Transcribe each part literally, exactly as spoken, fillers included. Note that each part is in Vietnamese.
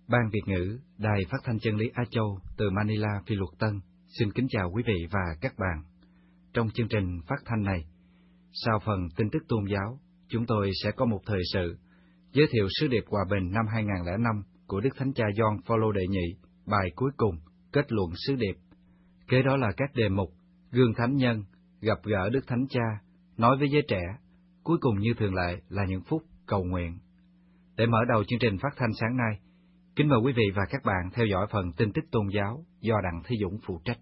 Ban Việt ngữ, Đài Phát thanh Chân lý Á Châu từ Manila, Phi Luật Tân, xin kính chào quý vị và các bạn. Trong chương trình phát thanh này, sau phần tin tức tôn giáo, chúng tôi sẽ có một thời sự giới thiệu sứ điệp hòa bình năm hai nghìn không trăm lẻ năm của Đức Thánh Cha Gioan Phaolô đệ nhị, bài cuối cùng, kết luận sứ điệp. Kế đó là các đề mục, gương thánh nhân, gặp gỡ Đức Thánh Cha, nói với giới trẻ, cuối cùng như thường lệ là những phút cầu nguyện. Để mở đầu chương trình phát thanh sáng nay, kính mời quý vị và các bạn theo dõi phần tin tức tôn giáo do Đặng Thế Dũng phụ trách.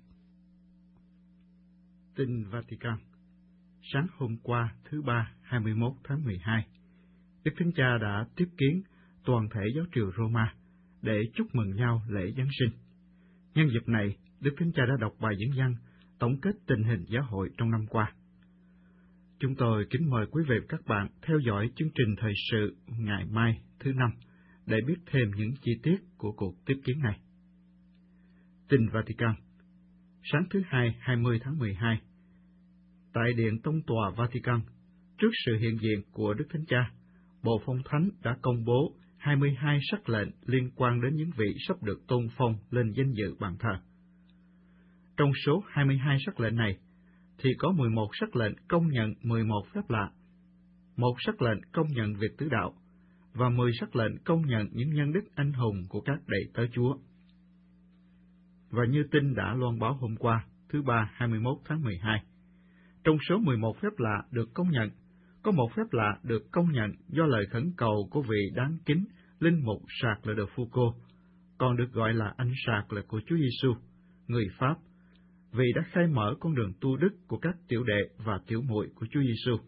Tin Vatican. Sáng hôm qua, thứ Ba, hai mươi mốt tháng mười hai, Đức Thánh Cha đã tiếp kiến toàn thể giáo triều Roma để chúc mừng nhau lễ Giáng sinh. Nhân dịp này, Đức Thánh Cha đã đọc bài diễn văn tổng kết tình hình giáo hội trong năm qua. Chúng tôi kính mời quý vị và các bạn theo dõi chương trình thời sự ngày mai thứ Năm để biết thêm những chi tiết của cuộc tiếp kiến này. Tin Vatican. Sáng thứ Hai, hai mươi tháng mười hai, tại Điện Tông tòa Vatican, trước sự hiện diện của Đức Thánh Cha, Bộ Phong Thánh đã công bố hai mươi hai sắc lệnh liên quan đến những vị sắp được tôn phong lên danh dự bàn thờ. Trong số hai mươi hai sắc lệnh này, thì có mười một sắc lệnh công nhận mười một phép lạ, một sắc lệnh công nhận việc tứ đạo, và mười sắc lệnh công nhận những nhân đức anh hùng của các đệ tớ Chúa. Và như tin đã loan báo hôm qua, thứ Ba, hai mươi mốt tháng mười hai, trong số mười một phép lạ được công nhận, có một phép lạ được công nhận do lời khẩn cầu của vị đáng kính linh mục Charles de Foucauld, còn được gọi là anh Charles của Chúa Giêsu, người Pháp, vì đã khai mở con đường tu đức của các tiểu đệ và tiểu muội của Chúa Giêsu.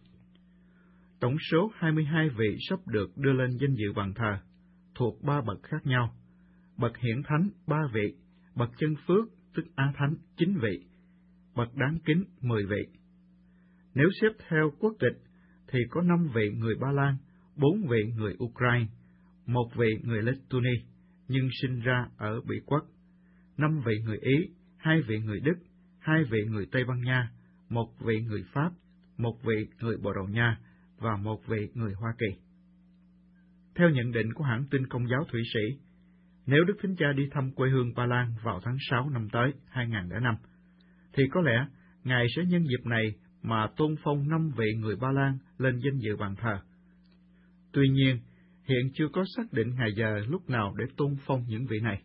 Tổng số hai mươi hai vị sắp được đưa lên danh dự bàn thờ, thuộc ba bậc khác nhau: bậc hiển thánh ba vị, bậc chân phước tức Á Thánh chín vị, bậc đáng kính mười vị. Nếu xếp theo quốc tịch thì có năm vị người Ba Lan, bốn vị người Ukraine, một vị người Lettonie nhưng sinh ra ở Bỉ quốc, năm vị người Ý, hai vị người Đức, hai vị người Tây Ban Nha, một vị người Pháp, một vị người Bồ Đào Nha và một vị người Hoa Kỳ. Theo nhận định của hãng tin Công giáo Thụy Sĩ, nếu Đức Thánh Cha đi thăm quê hương Ba Lan vào tháng sáu năm tới hai nghìn không trăm lẻ năm, thì có lẽ Ngài sẽ nhân dịp này mà tôn phong năm vị người Ba Lan lên danh dự bàn thờ. Tuy nhiên, hiện chưa có xác định ngày giờ lúc nào để tôn phong những vị này.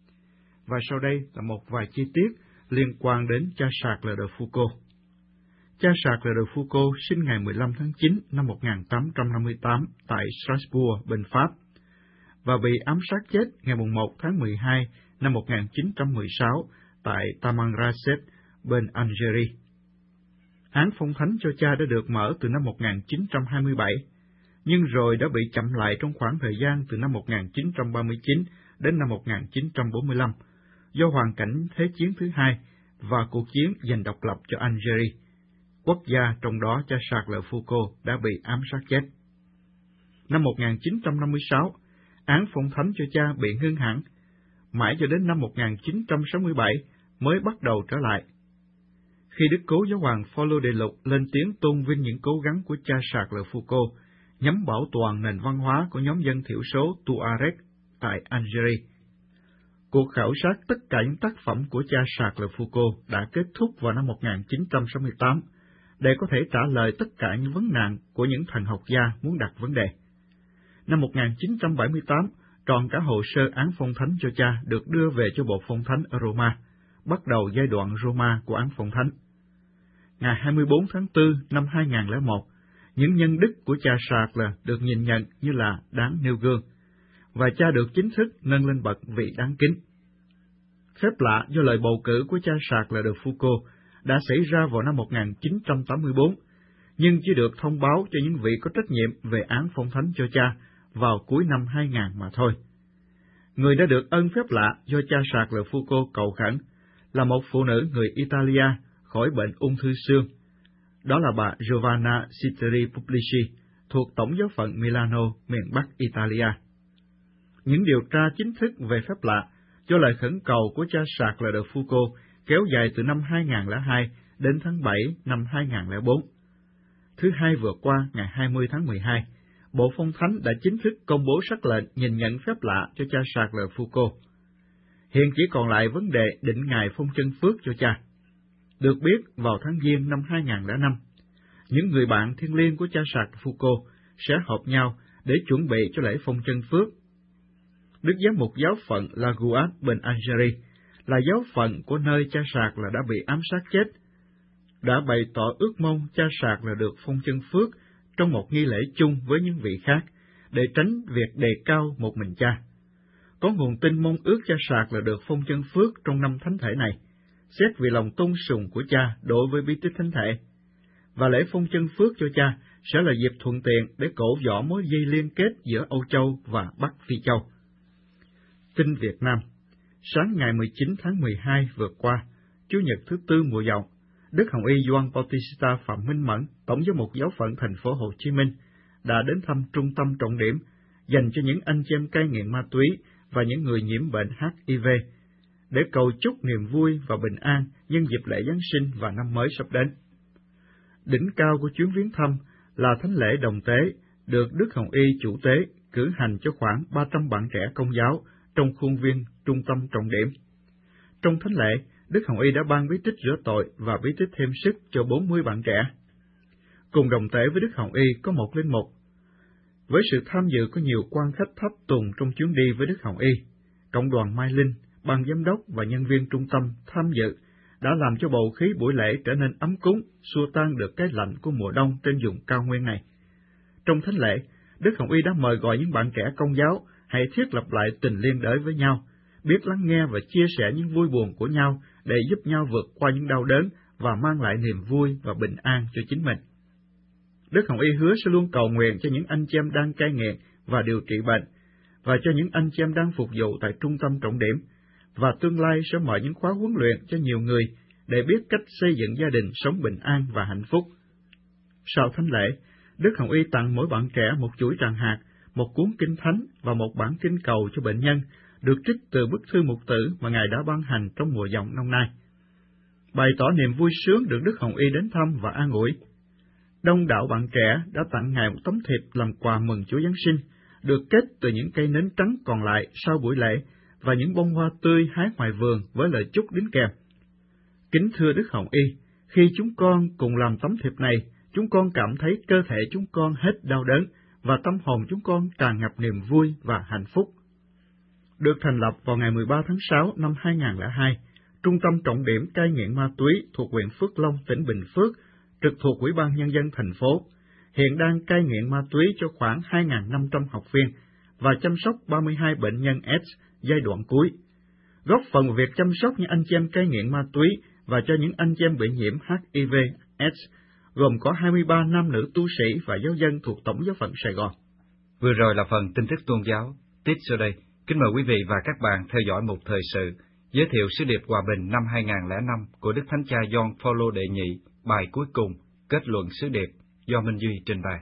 Và sau đây là một vài chi tiết liên quan đến cha Charles de Foucauld. Cha Charles de Foucauld sinh ngày mười lăm tháng chín năm một nghìn tám trăm năm mươi tám tại Strasbourg, bên Pháp, và bị ám sát chết ngày một tháng mười hai năm một nghìn chín trăm mười sáu tại Tamanrasset, bên Algeria. Án phong thánh cho cha đã được mở từ năm một nghìn chín trăm hai mươi bảy, nhưng rồi đã bị chậm lại trong khoảng thời gian từ năm một nghìn chín trăm ba mươi chín đến năm một nghìn chín trăm bốn mươi lăm, do hoàn cảnh Thế chiến thứ hai và cuộc chiến giành độc lập cho Algeria, quốc gia trong đó cha Charles Foucauld đã bị ám sát chết. Năm một nghìn chín trăm năm mươi sáu, án phong thánh cho cha bị ngưng hẳn, mãi cho đến năm một nghìn chín trăm sáu mươi bảy mới bắt đầu trở lại. Khi Đức Cố Giáo hoàng Phaolô đệ lục lên tiếng tôn vinh những cố gắng của cha Charles Foucauld nhằm bảo toàn nền văn hóa của nhóm dân thiểu số Tuareg tại Algeria. Cuộc khảo sát tất cả những tác phẩm của cha Charles Foucauld đã kết thúc vào năm một nghìn chín trăm sáu mươi tám để có thể trả lời tất cả những vấn nạn của những thần học gia muốn đặt vấn đề. Năm một nghìn chín trăm bảy mươi tám, trọn cả hồ sơ án phong thánh cho cha được đưa về cho Bộ Phong Thánh ở Roma, bắt đầu giai đoạn Roma của án phong thánh. Ngày hai mươi bốn tháng tư năm hai nghìn không trăm lẻ một, những nhân đức của cha Charles được nhìn nhận như là đáng nêu gương, và cha được chính thức nâng lên bậc vị đáng kính. Phép lạ do lời bầu cử của cha Charles de Foucauld đã xảy ra vào năm một nghìn chín trăm tám mươi tư, nhưng chỉ được thông báo cho những vị có trách nhiệm về án phong thánh cho cha vào cuối năm hai nghìn mà thôi. Người đã được ân phép lạ do cha Charles Foucauld cầu khẩn là một phụ nữ người Italia khỏi bệnh ung thư xương. Đó là bà Giovanna Citteri Publici, thuộc Tổng giáo phận Milano, miền Bắc Italia. Những điều tra chính thức về phép lạ do lời khẩn cầu của cha Charles de Foucauld kéo dài từ năm hai nghìn không trăm lẻ hai đến tháng bảy năm hai nghìn không trăm lẻ bốn. Thứ Hai vừa qua, ngày hai mươi tháng mười hai, Bộ Phong Thánh đã chính thức công bố sắc lệnh nhìn nhận phép lạ cho cha Charles Foucault. Hiện chỉ còn lại vấn đề định ngày phong chân phước cho cha. Được biết, vào tháng Giêng năm hai nghìn lẻ năm, những người bạn thiêng liêng của cha Charles Foucault sẽ họp nhau để chuẩn bị cho lễ phong chân phước. Đức giám mục giáo phận La Gouade bên Algerie, là giáo phận của nơi cha Charles là đã bị ám sát chết, đã bày tỏ ước mong cha Charles là được phong chân phước trong một nghi lễ chung với những vị khác, để tránh việc đề cao một mình cha. Có nguồn tin mong ước cha Charles là được phong chân phước trong năm thánh thể này, xét vì lòng tôn sùng của cha đối với bí tích thánh thể. Và lễ phong chân phước cho cha sẽ là dịp thuận tiện để cổ võ mối dây liên kết giữa Âu Châu và Bắc Phi Châu. Tin Việt Nam. Sáng ngày mười chín tháng mười hai vừa qua, Chủ nhật thứ tư mùa dậu, Đức Hồng Y Gioan Bautista Phạm Minh Mẫn, Tổng giám mục giáo phận thành phố Hồ Chí Minh, đã đến thăm trung tâm trọng điểm dành cho những anh chị em cai nghiện ma túy và những người nhiễm bệnh H I V, để cầu chúc niềm vui và bình an nhân dịp lễ Giáng sinh và năm mới sắp đến. Đỉnh cao của chuyến viếng thăm là thánh lễ đồng tế được Đức Hồng Y chủ tế cử hành cho khoảng ba trăm bạn trẻ Công giáo trong khuôn viên trung tâm trọng điểm. Trong thánh lễ, Đức Hồng Y đã ban bí tích rửa tội và bí tích thêm sức cho bốn mươi bạn trẻ. Cùng đồng tế với Đức Hồng Y có một linh mục. Với sự tham dự của nhiều quan khách tháp tùng trong chuyến đi với Đức Hồng Y, cộng đoàn Mai Linh, ban giám đốc và nhân viên trung tâm tham dự đã làm cho bầu khí buổi lễ trở nên ấm cúng, xua tan được cái lạnh của mùa đông trên vùng cao nguyên này. Trong thánh lễ, Đức Hồng Y đã mời gọi những bạn trẻ Công giáo hãy thiết lập lại tình liên đới với nhau, biết lắng nghe và chia sẻ những vui buồn của nhau để giúp nhau vượt qua những đau đớn và mang lại niềm vui và bình an cho chính mình. Đức Hồng Y hứa sẽ luôn cầu nguyện cho những anh chị em đang cai nghiện và điều trị bệnh, và cho những anh chị em đang phục vụ tại trung tâm trọng điểm, và tương lai sẽ mở những khóa huấn luyện cho nhiều người để biết cách xây dựng gia đình sống bình an và hạnh phúc. Sau thánh lễ, Đức Hồng Y tặng mỗi bạn trẻ một chuỗi tràng hạt, một cuốn kinh thánh và một bản kinh cầu cho bệnh nhân, được trích từ bức thư mục tử mà Ngài đã ban hành trong mùa dòng năm nay. Bày tỏ niềm vui sướng được Đức Hồng Y đến thăm và an ủi, đông đảo bạn trẻ đã tặng Ngài một tấm thiệp làm quà mừng Chúa Giáng sinh, được kết từ những cây nến trắng còn lại sau buổi lễ và những bông hoa tươi hái ngoài vườn với lời chúc đính kèm. Kính thưa Đức Hồng Y, khi chúng con cùng làm tấm thiệp này, chúng con cảm thấy cơ thể chúng con hết đau đớn và tâm hồn chúng con tràn ngập niềm vui và hạnh phúc. Được thành lập vào ngày mười ba tháng sáu năm hai nghìn không trăm lẻ hai, Trung tâm trọng điểm cai nghiện ma túy thuộc huyện Phước Long, tỉnh Bình Phước, trực thuộc Ủy ban Nhân dân thành phố, hiện đang cai nghiện ma túy cho khoảng hai nghìn năm trăm học viên và chăm sóc ba mươi hai bệnh nhân AIDS giai đoạn cuối, góp phần vào việc chăm sóc những anh chị em cai nghiện ma túy và cho những anh chị em bị nhiễm H I V AIDS, gồm có hai mươi ba nam nữ tu sĩ và giáo dân thuộc Tổng giáo phận Sài Gòn. Vừa rồi là phần tin tức tôn giáo. Tiếp sau đây, kính mời quý vị và các bạn theo dõi một thời sự giới thiệu sứ điệp hòa bình năm hai nghìn không trăm lẻ năm của Đức Thánh Cha Gioan Phaolô đệ nhị, bài cuối cùng, kết luận sứ điệp, do Minh Duy trình bày.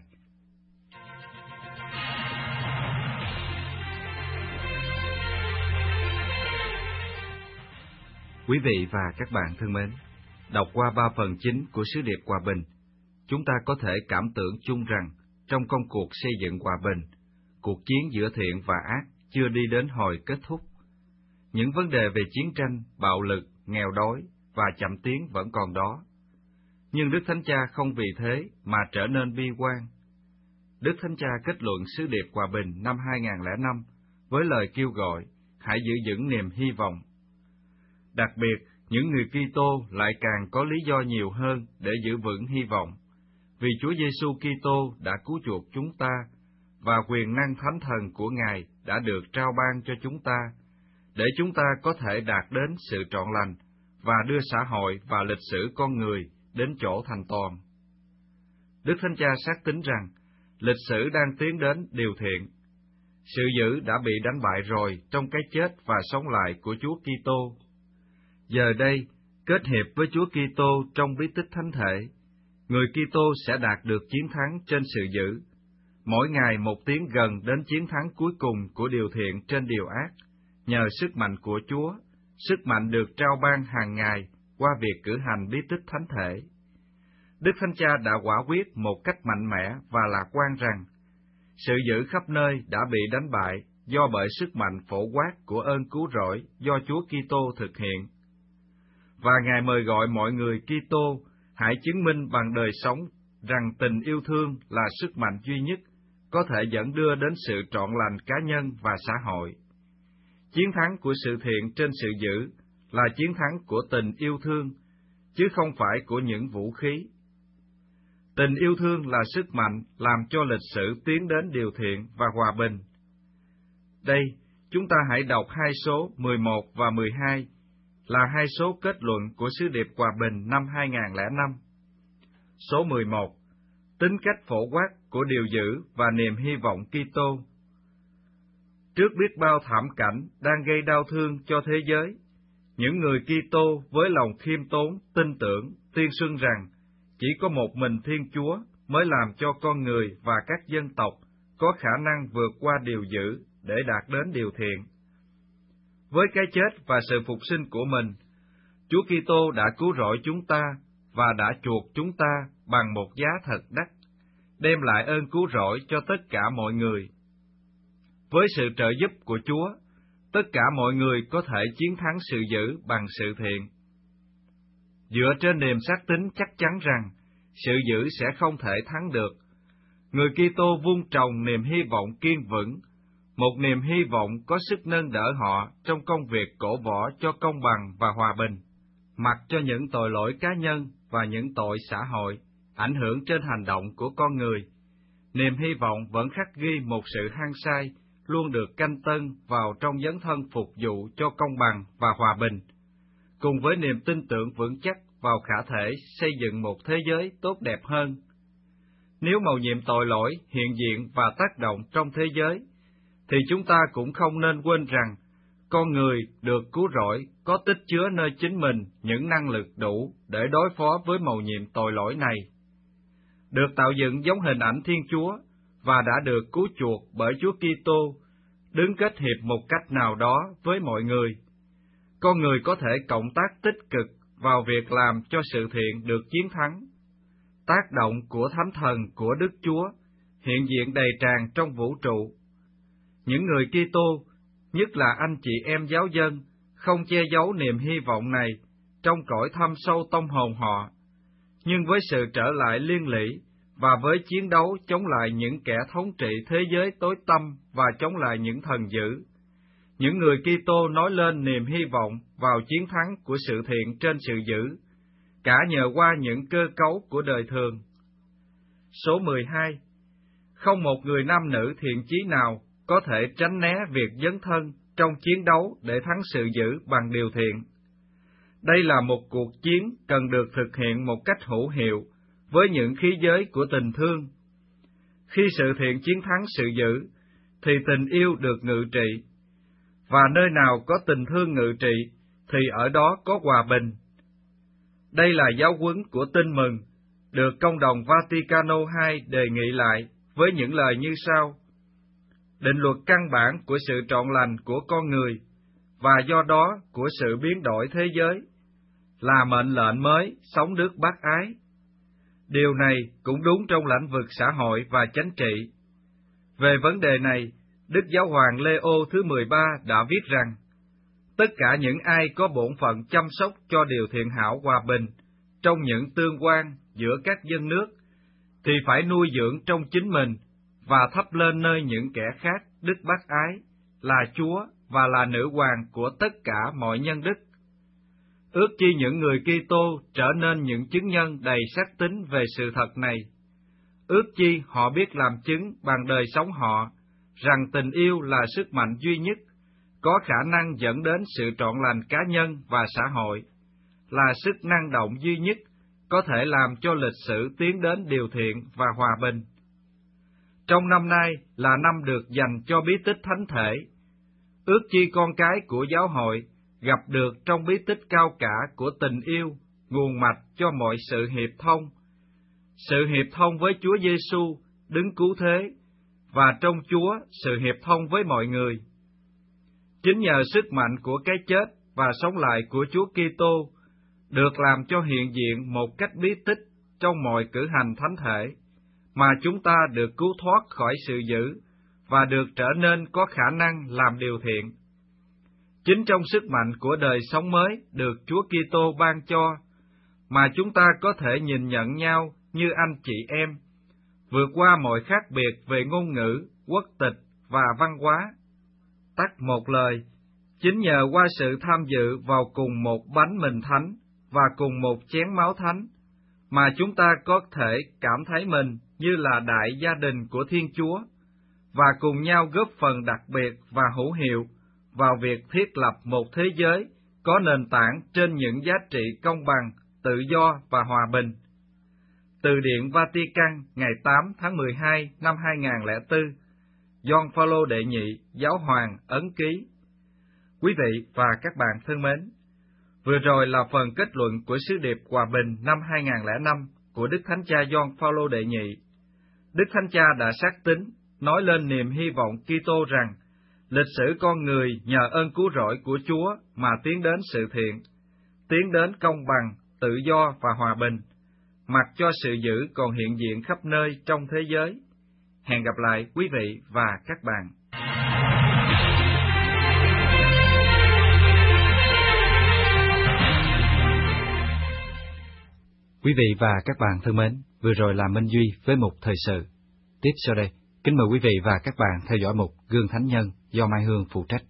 Quý vị và các bạn thân mến, đọc qua ba phần chính của sứ điệp hòa bình, chúng ta có thể cảm tưởng chung rằng trong công cuộc xây dựng hòa bình, cuộc chiến giữa thiện và ác chưa đi đến hồi kết thúc. Những vấn đề về chiến tranh, bạo lực, nghèo đói và chậm tiến vẫn còn đó. Nhưng Đức Thánh Cha không vì thế mà trở nên bi quan. Đức Thánh Cha kết luận sứ điệp hòa bình năm hai nghìn không trăm lẻ năm với lời kêu gọi hãy giữ vững niềm hy vọng. Đặc biệt, những người Kitô lại càng có lý do nhiều hơn để giữ vững hy vọng, vì Chúa Giêsu Kitô đã cứu chuộc chúng ta và quyền năng thánh thần của Ngài đã được trao ban cho chúng ta, để chúng ta có thể đạt đến sự trọn lành và đưa xã hội và lịch sử con người đến chỗ thành toàn. Đức Thánh Cha xác tín rằng lịch sử đang tiến đến điều thiện. Sự dữ đã bị đánh bại rồi trong cái chết và sống lại của Chúa Kitô. Giờ đây, kết hiệp với Chúa Kitô trong bí tích thánh thể, người Kitô sẽ đạt được chiến thắng trên sự dữ, mỗi ngày một tiến gần đến chiến thắng cuối cùng của điều thiện trên điều ác, nhờ sức mạnh của Chúa, sức mạnh được trao ban hàng ngày qua việc cử hành bí tích thánh thể. Đức Thánh Cha đã quả quyết một cách mạnh mẽ và lạc quan rằng, sự dữ khắp nơi đã bị đánh bại do bởi sức mạnh phổ quát của ơn cứu rỗi do Chúa Kitô thực hiện. Và Ngài mời gọi mọi người Kitô hãy chứng minh bằng đời sống rằng tình yêu thương là sức mạnh duy nhất có thể dẫn đưa đến sự trọn lành cá nhân và xã hội. Chiến thắng của sự thiện trên sự dữ là chiến thắng của tình yêu thương, chứ không phải của những vũ khí. Tình yêu thương là sức mạnh làm cho lịch sử tiến đến điều thiện và hòa bình. Đây, chúng ta hãy đọc hai số mười một và mười hai, là hai số kết luận của sứ điệp hòa bình năm hai nghìn lẻ năm. Số mười một, tính cách phổ quát của điều dữ và niềm hy vọng Kitô. Trước biết bao thảm cảnh đang gây đau thương cho thế giới, những người Kitô với lòng khiêm tốn, tin tưởng, tuyên xưng rằng chỉ có một mình Thiên Chúa mới làm cho con người và các dân tộc có khả năng vượt qua điều dữ để đạt đến điều thiện. Với cái chết và sự phục sinh của mình, Chúa Kitô đã cứu rỗi chúng ta và đã chuộc chúng ta bằng một giá thật đắt, đem lại ơn cứu rỗi cho tất cả mọi người. Với sự trợ giúp của Chúa, tất cả mọi người có thể chiến thắng sự dữ bằng sự thiện. Dựa trên niềm xác tín chắc chắn rằng sự dữ sẽ không thể thắng được, người Kitô vun trồng niềm hy vọng kiên vững, một niềm hy vọng có sức nâng đỡ họ trong công việc cổ võ cho công bằng và hòa bình, mặc cho những tội lỗi cá nhân và những tội xã hội ảnh hưởng trên hành động của con người. Niềm hy vọng vẫn khắc ghi một sự hăng say luôn được canh tân vào trong dấn thân phục vụ cho công bằng và hòa bình, cùng với niềm tin tưởng vững chắc vào khả thể xây dựng một thế giới tốt đẹp hơn. Nếu mầu nhiệm tội lỗi hiện diện và tác động trong thế giới, thì chúng ta cũng không nên quên rằng con người được cứu rỗi có tích chứa nơi chính mình những năng lực đủ để đối phó với mầu nhiệm tội lỗi này. Được tạo dựng giống hình ảnh Thiên Chúa và đã được cứu chuộc bởi Chúa Kitô, đứng kết hiệp một cách nào đó với mọi người, con người có thể cộng tác tích cực vào việc làm cho sự thiện được chiến thắng. Tác động của Thánh Thần của Đức Chúa hiện diện đầy tràn trong vũ trụ. Những người Kitô, nhất là anh chị em giáo dân, không che giấu niềm hy vọng này trong cõi thâm sâu tâm hồn họ, nhưng với sự trở lại liên lỉ và với chiến đấu chống lại những kẻ thống trị thế giới tối tăm và chống lại những thần dữ, những người Kitô nói lên niềm hy vọng vào chiến thắng của sự thiện trên sự dữ, cả nhờ qua những cơ cấu của đời thường. Số mười hai. Không một người nam nữ thiện chí nào có thể tránh né việc dấn thân trong chiến đấu để thắng sự dữ bằng điều thiện. Đây là một cuộc chiến cần được thực hiện một cách hữu hiệu với những khí giới của tình thương. Khi sự thiện chiến thắng sự dữ, thì tình yêu được ngự trị, và nơi nào có tình thương ngự trị, thì ở đó có hòa bình. Đây là giáo huấn của Tin Mừng, được Công đồng Vaticano hai đề nghị lại với những lời như sau: định luật căn bản của sự trọn lành của con người, và do đó của sự biến đổi thế giới, là mệnh lệnh mới sống đức bác ái. Điều này cũng đúng trong lĩnh vực xã hội và chính trị. Về vấn đề này, Đức Giáo hoàng Leo thứ mười ba đã viết rằng, tất cả những ai có bổn phận chăm sóc cho điều thiện hảo hòa bình trong những tương quan giữa các dân nước, thì phải nuôi dưỡng trong chính mình và thắp lên nơi những kẻ khác đức bác ái, là Chúa và là nữ hoàng của tất cả mọi nhân đức. Ước chi những người Kitô trở nên những chứng nhân đầy xác tín về sự thật này. Ước chi họ biết làm chứng bằng đời sống họ rằng tình yêu là sức mạnh duy nhất, có khả năng dẫn đến sự trọn lành cá nhân và xã hội, là sức năng động duy nhất có thể làm cho lịch sử tiến đến điều thiện và hòa bình. Trong năm nay là năm được dành cho bí tích thánh thể. Ước chi con cái của giáo hội gặp được trong bí tích cao cả của tình yêu, nguồn mạch cho mọi sự hiệp thông. Sự hiệp thông với Chúa Giêsu đứng cứu thế, và trong Chúa sự hiệp thông với mọi người. Chính nhờ sức mạnh của cái chết và sống lại của Chúa Kitô được làm cho hiện diện một cách bí tích trong mọi cử hành thánh thể, mà chúng ta được cứu thoát khỏi sự dữ và được trở nên có khả năng làm điều thiện. Chính trong sức mạnh của đời sống mới được Chúa Kitô ban cho, mà chúng ta có thể nhìn nhận nhau như anh chị em, vượt qua mọi khác biệt về ngôn ngữ, quốc tịch và văn hóa. Tắt một lời, chính nhờ qua sự tham dự vào cùng một bánh mình thánh và cùng một chén máu thánh, mà chúng ta có thể cảm thấy mình như là đại gia đình của Thiên Chúa, và cùng nhau góp phần đặc biệt và hữu hiệu vào việc thiết lập một thế giới có nền tảng trên những giá trị công bằng, tự do và hòa bình. Từ điển Vatican ngày tám tháng mười hai năm hai nghìn không trăm lẻ bốn, Gioan Phaolô đệ nhị, Giáo hoàng, ấn ký. Quý vị và các bạn thân mến, vừa rồi là phần kết luận của sứ điệp hòa bình năm hai nghìn không trăm lẻ năm của Đức Thánh Cha Gioan Phaolô đệ nhị. Đức Thánh Cha đã xác tín, nói lên niềm hy vọng Kitô rằng lịch sử con người nhờ ơn cứu rỗi của Chúa mà tiến đến sự thiện, tiến đến công bằng, tự do và hòa bình, mặc cho sự dữ còn hiện diện khắp nơi trong thế giới. Hẹn gặp lại quý vị và các bạn. Quý vị và các bạn thân mến, vừa rồi là Minh Duy với mục thời sự. Tiếp sau đây, kính mời quý vị và các bạn theo dõi mục Gương Thánh Nhân do Mai Hương phụ trách.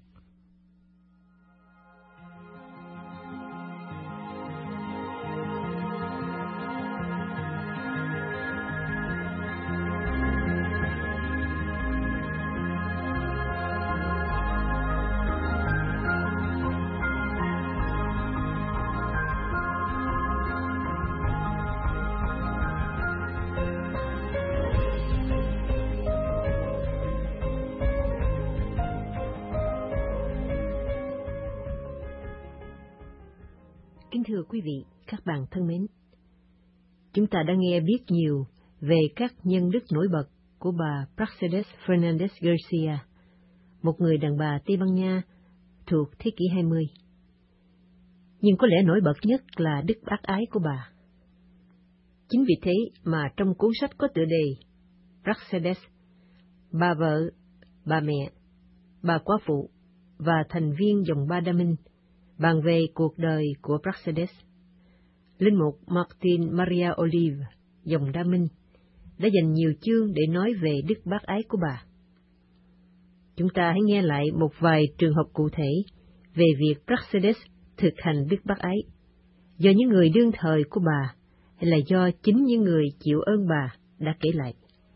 Kính thưa quý vị, các bạn thân mến, chúng ta đã nghe biết nhiều về các nhân đức nổi bật của bà Praxedes Fernandez Garcia, một người đàn bà Tây Ban Nha thuộc thế kỷ hai mươi. Nhưng có lẽ nổi bật nhất là đức bác ái của bà. Chính vì thế mà trong cuốn sách có tựa đề Praxedes, bà vợ, bà mẹ, bà quá phụ và thành viên dòng Ba Đa Minh, bàn về cuộc đời của Praxedes, linh mục Martin Maria Olive, dòng Đa Minh, đã dành nhiều chương để nói về đức bác ái của bà. Chúng ta hãy nghe lại một vài trường hợp cụ thể về việc Praxedes thực hành đức bác ái, do những người đương thời của bà hay là do chính những người chịu ơn bà đã kể lại.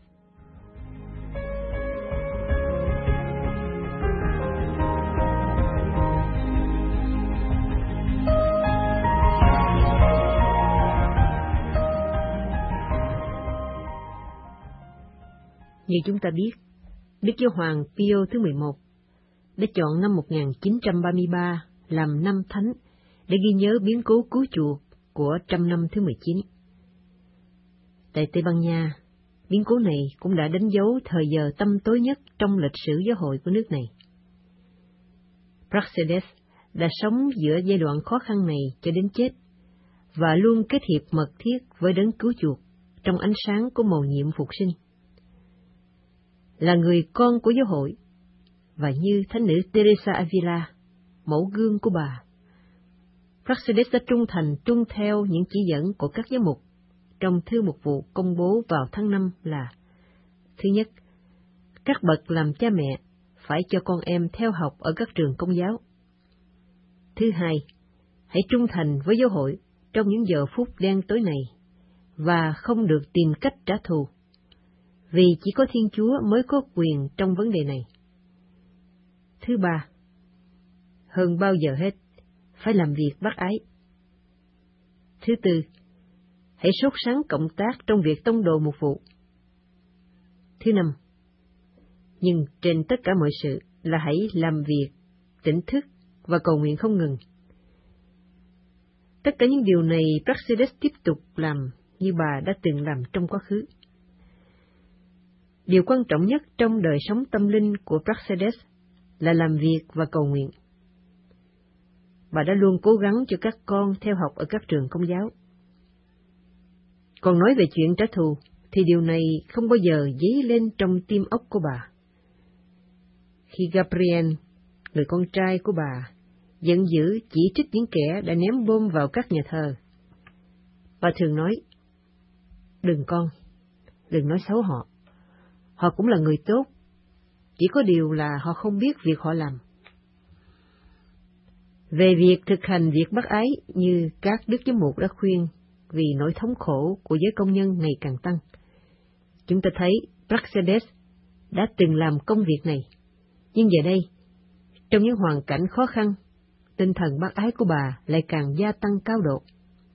Như chúng ta biết, Đức Giáo hoàng Pio thứ mười một đã chọn năm một nghìn chín trăm ba mươi ba làm năm thánh để ghi nhớ biến cố cứu chuộc của trăm năm thứ mười chín. Tại Tây Ban Nha, biến cố này cũng đã đánh dấu thời giờ tăm tối nhất trong lịch sử giáo hội của nước này. Praxedes đã sống giữa giai đoạn khó khăn này cho đến chết, và luôn kết hiệp mật thiết với đấng cứu chuộc trong ánh sáng của mầu nhiệm phục sinh. Là người con của giáo hội, và như thánh nữ Teresa Avila, mẫu gương của bà, Praxedes đã trung thành tuân theo những chỉ dẫn của các giám mục trong thư mục vụ công bố vào tháng năm là: thứ nhất, các bậc làm cha mẹ phải cho con em theo học ở các trường công giáo. Thứ hai, hãy trung thành với giáo hội trong những giờ phút đen tối này, và không được tìm cách trả thù, vì chỉ có Thiên Chúa mới có quyền trong vấn đề này. Thứ ba, hơn bao giờ hết, phải làm việc bác ái. Thứ tư, hãy sốt sắng cộng tác trong việc tông đồ mục vụ. Thứ năm, nhưng trên tất cả mọi sự là hãy làm việc, tỉnh thức và cầu nguyện không ngừng. Tất cả những điều này Praxedes tiếp tục làm như bà đã từng làm trong quá khứ. Điều quan trọng nhất trong đời sống tâm linh của Praxedes là làm việc và cầu nguyện. Bà đã luôn cố gắng cho các con theo học ở các trường công giáo. Còn nói về chuyện trả thù, thì điều này không bao giờ dấy lên trong tim óc của bà. Khi Gabriel, người con trai của bà, giận dữ chỉ trích những kẻ đã ném bom vào các nhà thờ, bà thường nói, đừng con, đừng nói xấu họ, họ cũng là người tốt, chỉ có điều là họ không biết việc họ làm. Về việc thực hành việc bác ái như các đức giám mục đã khuyên, vì nỗi thống khổ của giới công nhân ngày càng tăng, chúng ta thấy Praxedes đã từng làm công việc này, nhưng giờ đây, trong những hoàn cảnh khó khăn, tinh thần bác ái của bà lại càng gia tăng cao độ.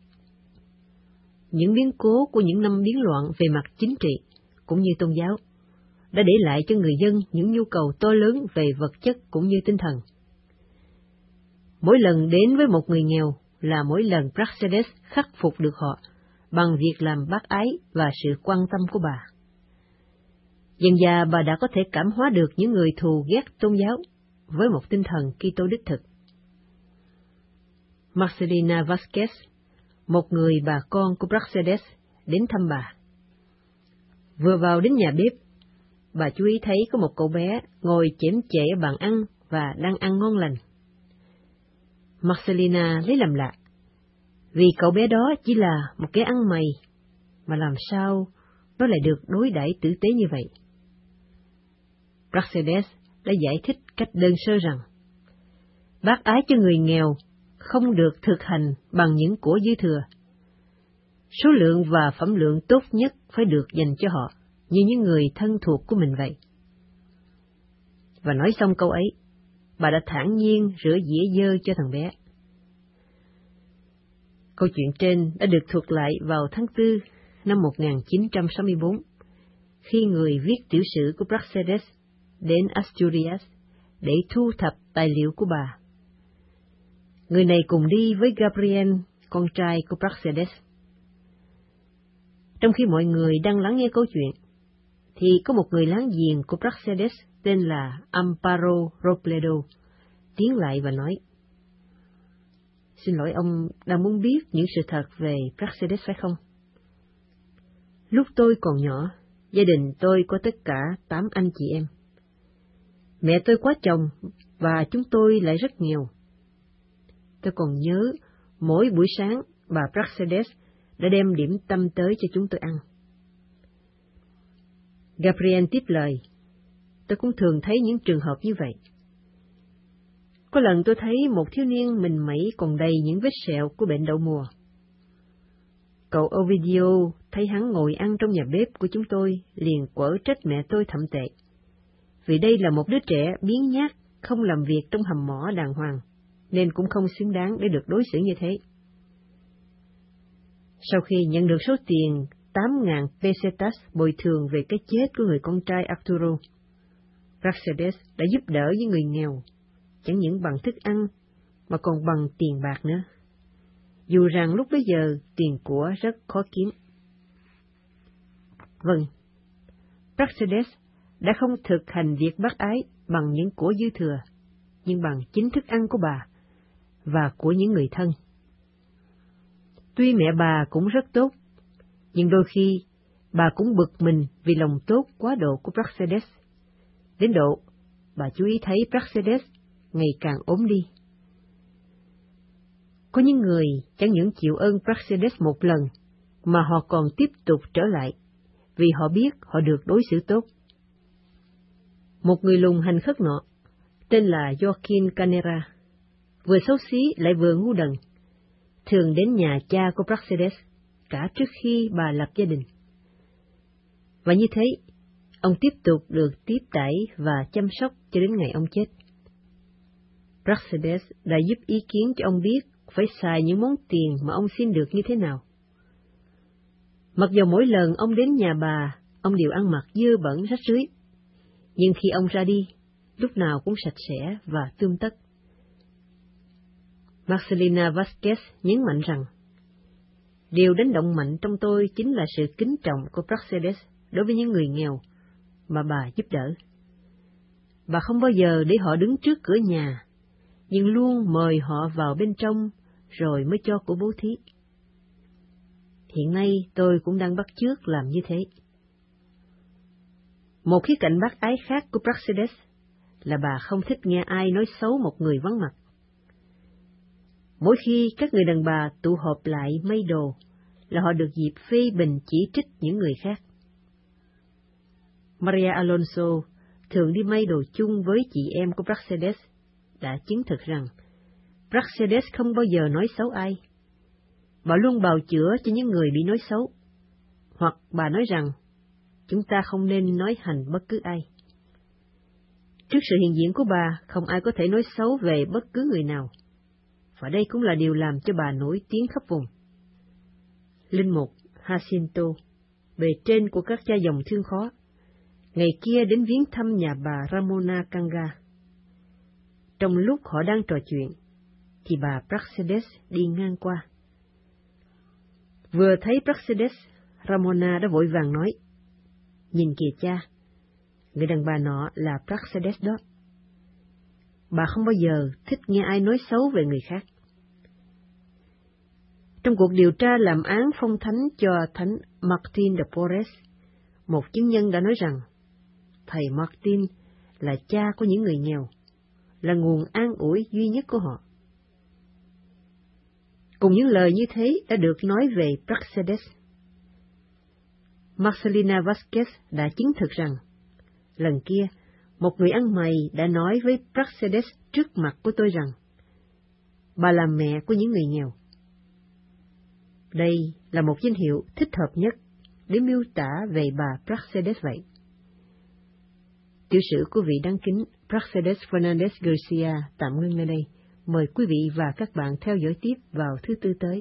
Những biến cố của những năm biến loạn về mặt chính trị, cũng như tôn giáo, đã để lại cho người dân những nhu cầu to lớn về vật chất cũng như tinh thần. Mỗi lần đến với một người nghèo là mỗi lần Praxedes khắc phục được họ bằng việc làm bác ái và sự quan tâm của bà. Dần dà bà đã có thể cảm hóa được những người thù ghét tôn giáo với một tinh thần Kitô đích thực. Marcelina Vasquez, một người bà con của Praxedes, đến thăm bà. Vừa vào đến nhà bếp, bà chú ý thấy có một cậu bé ngồi chễm chệ ở bàn ăn và đang ăn ngon lành. Marcelina lấy làm lạ, vì cậu bé đó chỉ là một kẻ ăn mày, mà làm sao nó lại được đối đãi tử tế như vậy? Praxedes đã giải thích cách đơn sơ rằng, bác ái cho người nghèo không được thực hành bằng những của dư thừa. Số lượng và phẩm lượng tốt nhất phải được dành cho họ, như những người thân thuộc của mình vậy. Và nói xong câu ấy, bà đã thản nhiên rửa dĩa dơ cho thằng bé. Câu chuyện trên đã được thuật lại vào tháng tư năm một nghìn chín trăm sáu mươi bốn, khi người viết tiểu sử của Praxedes đến Asturias để thu thập tài liệu của bà. Người này cùng đi với Gabriel, con trai của Praxedes. Trong khi mọi người đang lắng nghe câu chuyện, thì có một người láng giềng của Praxedes tên là Amparo Robledo tiến lại và nói, xin lỗi, ông đang muốn biết những sự thật về Praxedes phải không? Lúc tôi còn nhỏ, gia đình tôi có tất cả tám anh chị em. Mẹ tôi quá chồng và chúng tôi lại rất nghèo. Tôi còn nhớ mỗi buổi sáng bà Praxedes đã đem điểm tâm tới cho chúng tôi ăn. Gabriel tiếp lời, tôi cũng thường thấy những trường hợp như vậy. Có lần tôi thấy một thiếu niên mình mẩy còn đầy những vết sẹo của bệnh đậu mùa. Cậu Ovidio thấy hắn ngồi ăn trong nhà bếp của chúng tôi, liền quở trách mẹ tôi thậm tệ, vì đây là một đứa trẻ biếng nhác, không làm việc trong hầm mỏ đàng hoàng, nên cũng không xứng đáng để được đối xử như thế. Sau khi nhận được số tiền tám nghìn pesetas bồi thường về cái chết của người con trai Arturo, Praxedes đã giúp đỡ những người nghèo, chẳng những bằng thức ăn, mà còn bằng tiền bạc nữa, dù rằng lúc bấy giờ tiền của rất khó kiếm. Vâng, Praxedes đã không thực hành việc bác ái bằng những của dư thừa, nhưng bằng chính thức ăn của bà và của những người thân. Tuy mẹ bà cũng rất tốt, nhưng đôi khi bà cũng bực mình vì lòng tốt quá độ của Praxedes, đến độ bà chú ý thấy Praxedes ngày càng ốm đi. Có những người chẳng những chịu ơn Praxedes một lần, mà họ còn tiếp tục trở lại, vì họ biết họ được đối xử tốt. Một người lùn hành khất nọ, tên là Joaquin Canera, vừa xấu xí lại vừa ngu đần, thường đến nhà cha của Praxedes, cả trước khi bà lập gia đình. Và như thế, ông tiếp tục được tiếp đãi và chăm sóc cho đến ngày ông chết. Praxedes đã giúp ý kiến cho ông biết phải xài những món tiền mà ông xin được như thế nào. Mặc dù mỗi lần ông đến nhà bà, ông đều ăn mặc dơ bẩn rách rưới, nhưng khi ông ra đi, lúc nào cũng sạch sẽ và tươm tất. Marcelina Vasquez nhấn mạnh rằng, điều đánh động mạnh trong tôi chính là sự kính trọng của Praxedes đối với những người nghèo mà bà giúp đỡ. Bà không bao giờ để họ đứng trước cửa nhà, nhưng luôn mời họ vào bên trong rồi mới cho của bố thí. Hiện nay tôi cũng đang bắt chước làm như thế. Một khía cạnh bác ái khác của Praxedes là bà không thích nghe ai nói xấu một người vắng mặt. Mỗi khi các người đàn bà tụ họp lại mây đồ, là họ được dịp phê bình chỉ trích những người khác. Maria Alonso thường đi may đồ chung với chị em của Praxedes, đã chứng thực rằng Praxedes không bao giờ nói xấu ai. Bà luôn bào chữa cho những người bị nói xấu, hoặc bà nói rằng chúng ta không nên nói hành bất cứ ai. Trước sự hiện diện của bà, không ai có thể nói xấu về bất cứ người nào, và đây cũng là điều làm cho bà nổi tiếng khắp vùng. Linh mục Jacinto, bề trên của các cha dòng thương khó, ngày kia đến viếng thăm nhà bà Ramona Canga. Trong lúc họ đang trò chuyện, thì bà Praxedes đi ngang qua. Vừa thấy Praxedes, Ramona đã vội vàng nói, nhìn kìa cha, người đàn bà nọ là Praxedes đó. Bà không bao giờ thích nghe ai nói xấu về người khác. Trong cuộc điều tra làm án phong thánh cho thánh Martin de Porres, một chứng nhân đã nói rằng thầy Martin là cha của những người nghèo, là nguồn an ủi duy nhất của họ. Cùng những lời như thế đã được nói về Praxedes. Marcelina Vasquez đã chứng thực rằng, lần kia, một người ăn mày đã nói với Praxedes trước mặt của tôi rằng, bà là mẹ của những người nghèo. Đây là một danh hiệu thích hợp nhất để miêu tả về bà Praxedes vậy. Tiểu sử của vị đáng kính Praxedes Fernandez Garcia tạm ngưng nơi đây. Mời quý vị và các bạn theo dõi tiếp vào thứ tư tới.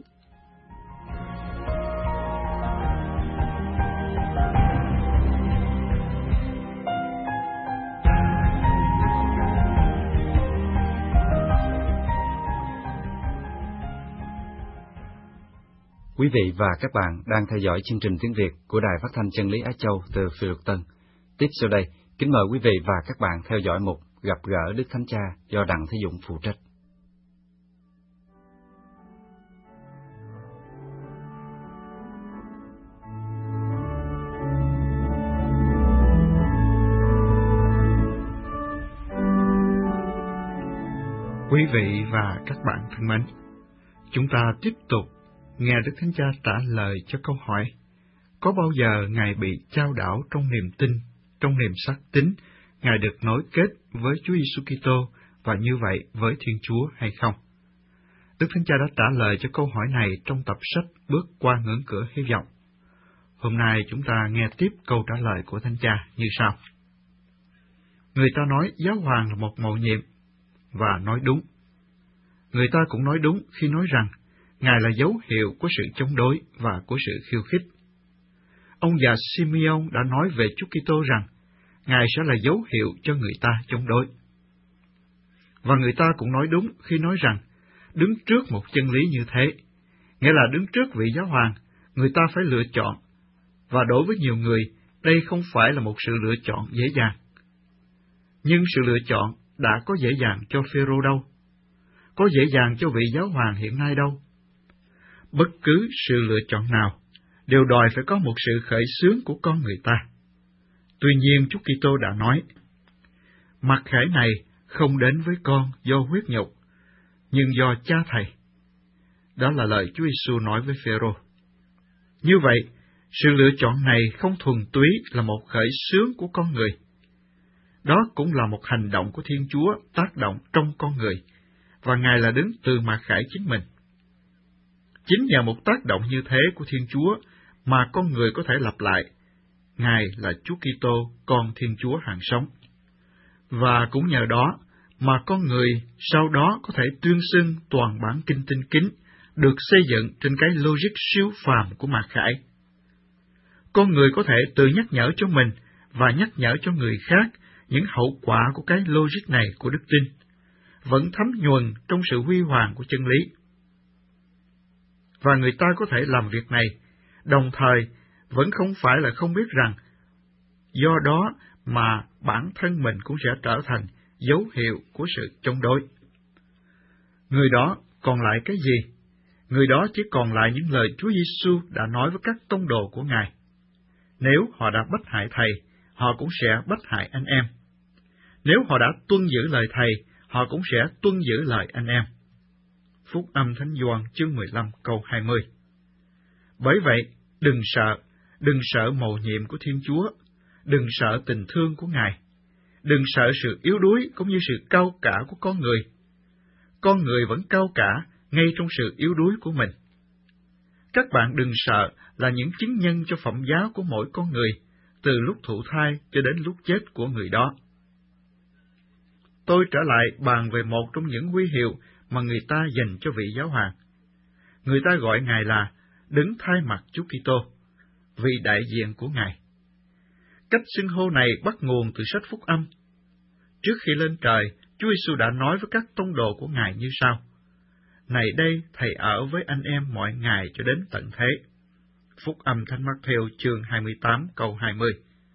Quý vị và các bạn đang theo dõi chương trình tiếng Việt của Đài Phát thanh Chân lý Á Châu từ Phi Luật Tân. Tiếp sau đây, kính mời quý vị và các bạn theo dõi mục Gặp gỡ Đức Thánh Cha do Đặng Thế Dũng phụ trách. Quý vị và các bạn thân mến, chúng ta tiếp tục nghe Đức Thánh Cha trả lời cho câu hỏi: có bao giờ Ngài bị chao đảo trong niềm tin, trong niềm xác tín, Ngài được nối kết với Chúa Giêsu Kitô và như vậy với Thiên Chúa hay không? Đức Thánh Cha đã trả lời cho câu hỏi này trong tập sách Bước qua ngưỡng cửa hy vọng. Hôm nay chúng ta nghe tiếp câu trả lời của Thánh Cha như sau. Người ta nói giáo hoàng là một mầu nhiệm, và nói đúng. Người ta cũng nói đúng khi nói rằng Ngài là dấu hiệu của sự chống đối và của sự khiêu khích. Ông già Simeon đã nói về Chúa Kitô rằng Ngài sẽ là dấu hiệu cho người ta chống đối. Và người ta cũng nói đúng khi nói rằng đứng trước một chân lý như thế, nghĩa là đứng trước vị giáo hoàng, người ta phải lựa chọn, và đối với nhiều người, đây không phải là một sự lựa chọn dễ dàng. Nhưng sự lựa chọn đã có dễ dàng cho Phêrô đâu, có dễ dàng cho vị giáo hoàng hiện nay đâu. Bất cứ sự lựa chọn nào đều đòi phải có một sự khởi xướng của con người ta. Tuy nhiên Chúa Kitô đã nói, mặc khải này không đến với con do huyết nhục, nhưng do Cha Thầy. Đó là lời Chúa Giêsu nói với Phêrô. Như vậy, sự lựa chọn này không thuần túy là một khởi xướng của con người. Đó cũng là một hành động của Thiên Chúa tác động trong con người, và Ngài là đứng từ mặc khải chính mình. Chính nhờ một tác động như thế của Thiên Chúa mà con người có thể lặp lại, Ngài là Chúa Kitô, con Thiên Chúa hàng sống. Và cũng nhờ đó mà con người sau đó có thể tuyên xưng toàn bản kinh tinh kính được xây dựng trên cái logic siêu phàm của mặc khải. Con người có thể tự nhắc nhở cho mình và nhắc nhở cho người khác những hậu quả của cái logic này của đức tin, vẫn thấm nhuần trong sự huy hoàng của chân lý. Và người ta có thể làm việc này, đồng thời vẫn không phải là không biết rằng, do đó mà bản thân mình cũng sẽ trở thành dấu hiệu của sự chống đối. Người đó còn lại cái gì? Người đó chỉ còn lại những lời Chúa Giêsu đã nói với các tông đồ của Ngài. Nếu họ đã bắt hại Thầy, họ cũng sẽ bách hại anh em. Nếu họ đã tuân giữ lời Thầy, họ cũng sẽ tuân giữ lời anh em. Phúc âm Thánh Gioan chương mười lăm câu hai mươi. Bởi vậy, đừng sợ, đừng sợ mầu nhiệm của Thiên Chúa, đừng sợ tình thương của Ngài, đừng sợ sự yếu đuối cũng như sự cao cả của con người. Con người vẫn cao cả ngay trong sự yếu đuối của mình. Các bạn đừng sợ là những chứng nhân cho phẩm giá của mỗi con người, từ lúc thụ thai cho đến lúc chết của người đó. Tôi trở lại bàn về một trong những huy hiệu mà người ta dành cho vị giáo hoàng. Người ta gọi Ngài là Đấng Thay Mặt Chúa Kitô, vị đại diện của Ngài. Cách xưng hô này bắt nguồn từ sách Phúc Âm. Trước khi lên trời, Chúa Giêsu đã nói với các tông đồ của Ngài như sau: Này đây, Thầy ở với anh em mọi ngày cho đến tận thế. Phúc Âm Thánh Mác-thêu chương hai mươi tám câu hai mươi.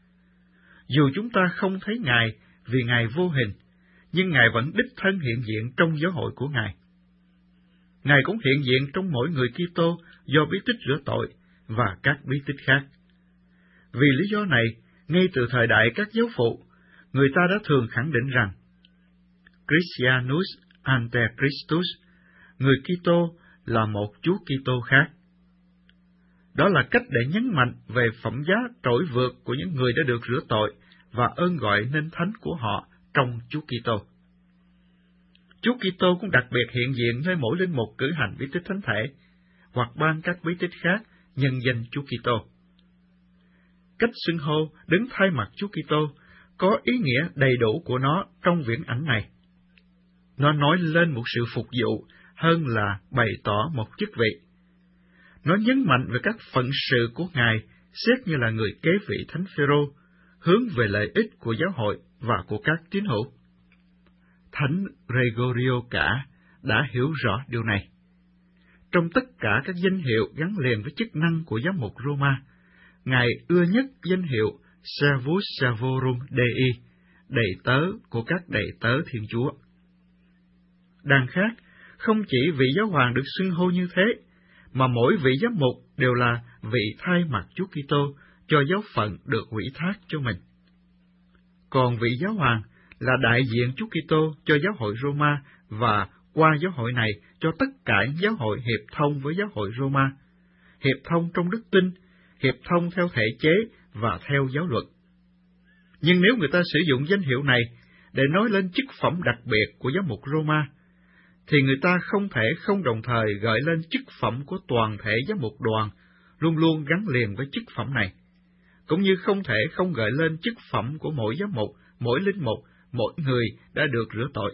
Dù chúng ta không thấy Ngài vì Ngài vô hình, nhưng Ngài vẫn đích thân hiện diện trong giáo hội của Ngài. Ngài cũng hiện diện trong mỗi người Kitô do bí tích rửa tội và các bí tích khác. Vì lý do này, ngay từ thời đại các giáo phụ, người ta đã thường khẳng định rằng Christianus ante Christus, người Kitô là một Chúa Kitô khác. Đó là cách để nhấn mạnh về phẩm giá trội vượt của những người đã được rửa tội và ơn gọi nên thánh của họ trong Chúa Kitô. Chúa Kitô cũng đặc biệt hiện diện nơi mỗi linh mục cử hành bí tích thánh thể hoặc ban các bí tích khác nhân danh Chúa Kitô. Cách xưng hô Đấng Thay Mặt Chúa Kitô có ý nghĩa đầy đủ của nó trong viễn ảnh này. Nó nói lên một sự phục vụ hơn là bày tỏ một chức vị. Nó nhấn mạnh về các phận sự của Ngài xét như là người kế vị Thánh Phêrô, hướng về lợi ích của giáo hội và của các tín hữu. Thánh Gregorio cả đã hiểu rõ điều này. Trong tất cả các danh hiệu gắn liền với chức năng của giám mục Roma, Ngài ưa nhất danh hiệu Servus Servorum Dei, đầy tớ của các đầy tớ Thiên Chúa. Đằng khác, không chỉ vị giáo hoàng được xưng hô như thế, mà mỗi vị giám mục đều là vị thay mặt Chúa Kitô cho giáo phận được ủy thác cho mình. Còn vị giáo hoàng là đại diện Chúa Kitô cho giáo hội Roma và qua giáo hội này cho tất cả những giáo hội hiệp thông với giáo hội Roma, hiệp thông trong đức tin, hiệp thông theo thể chế và theo giáo luật. Nhưng nếu người ta sử dụng danh hiệu này để nói lên chức phẩm đặc biệt của giám mục Roma, thì người ta không thể không đồng thời gợi lên chức phẩm của toàn thể giám mục đoàn, luôn luôn gắn liền với chức phẩm này, cũng như không thể không gợi lên chức phẩm của mỗi giám mục, mỗi linh mục, mỗi người đã được rửa tội.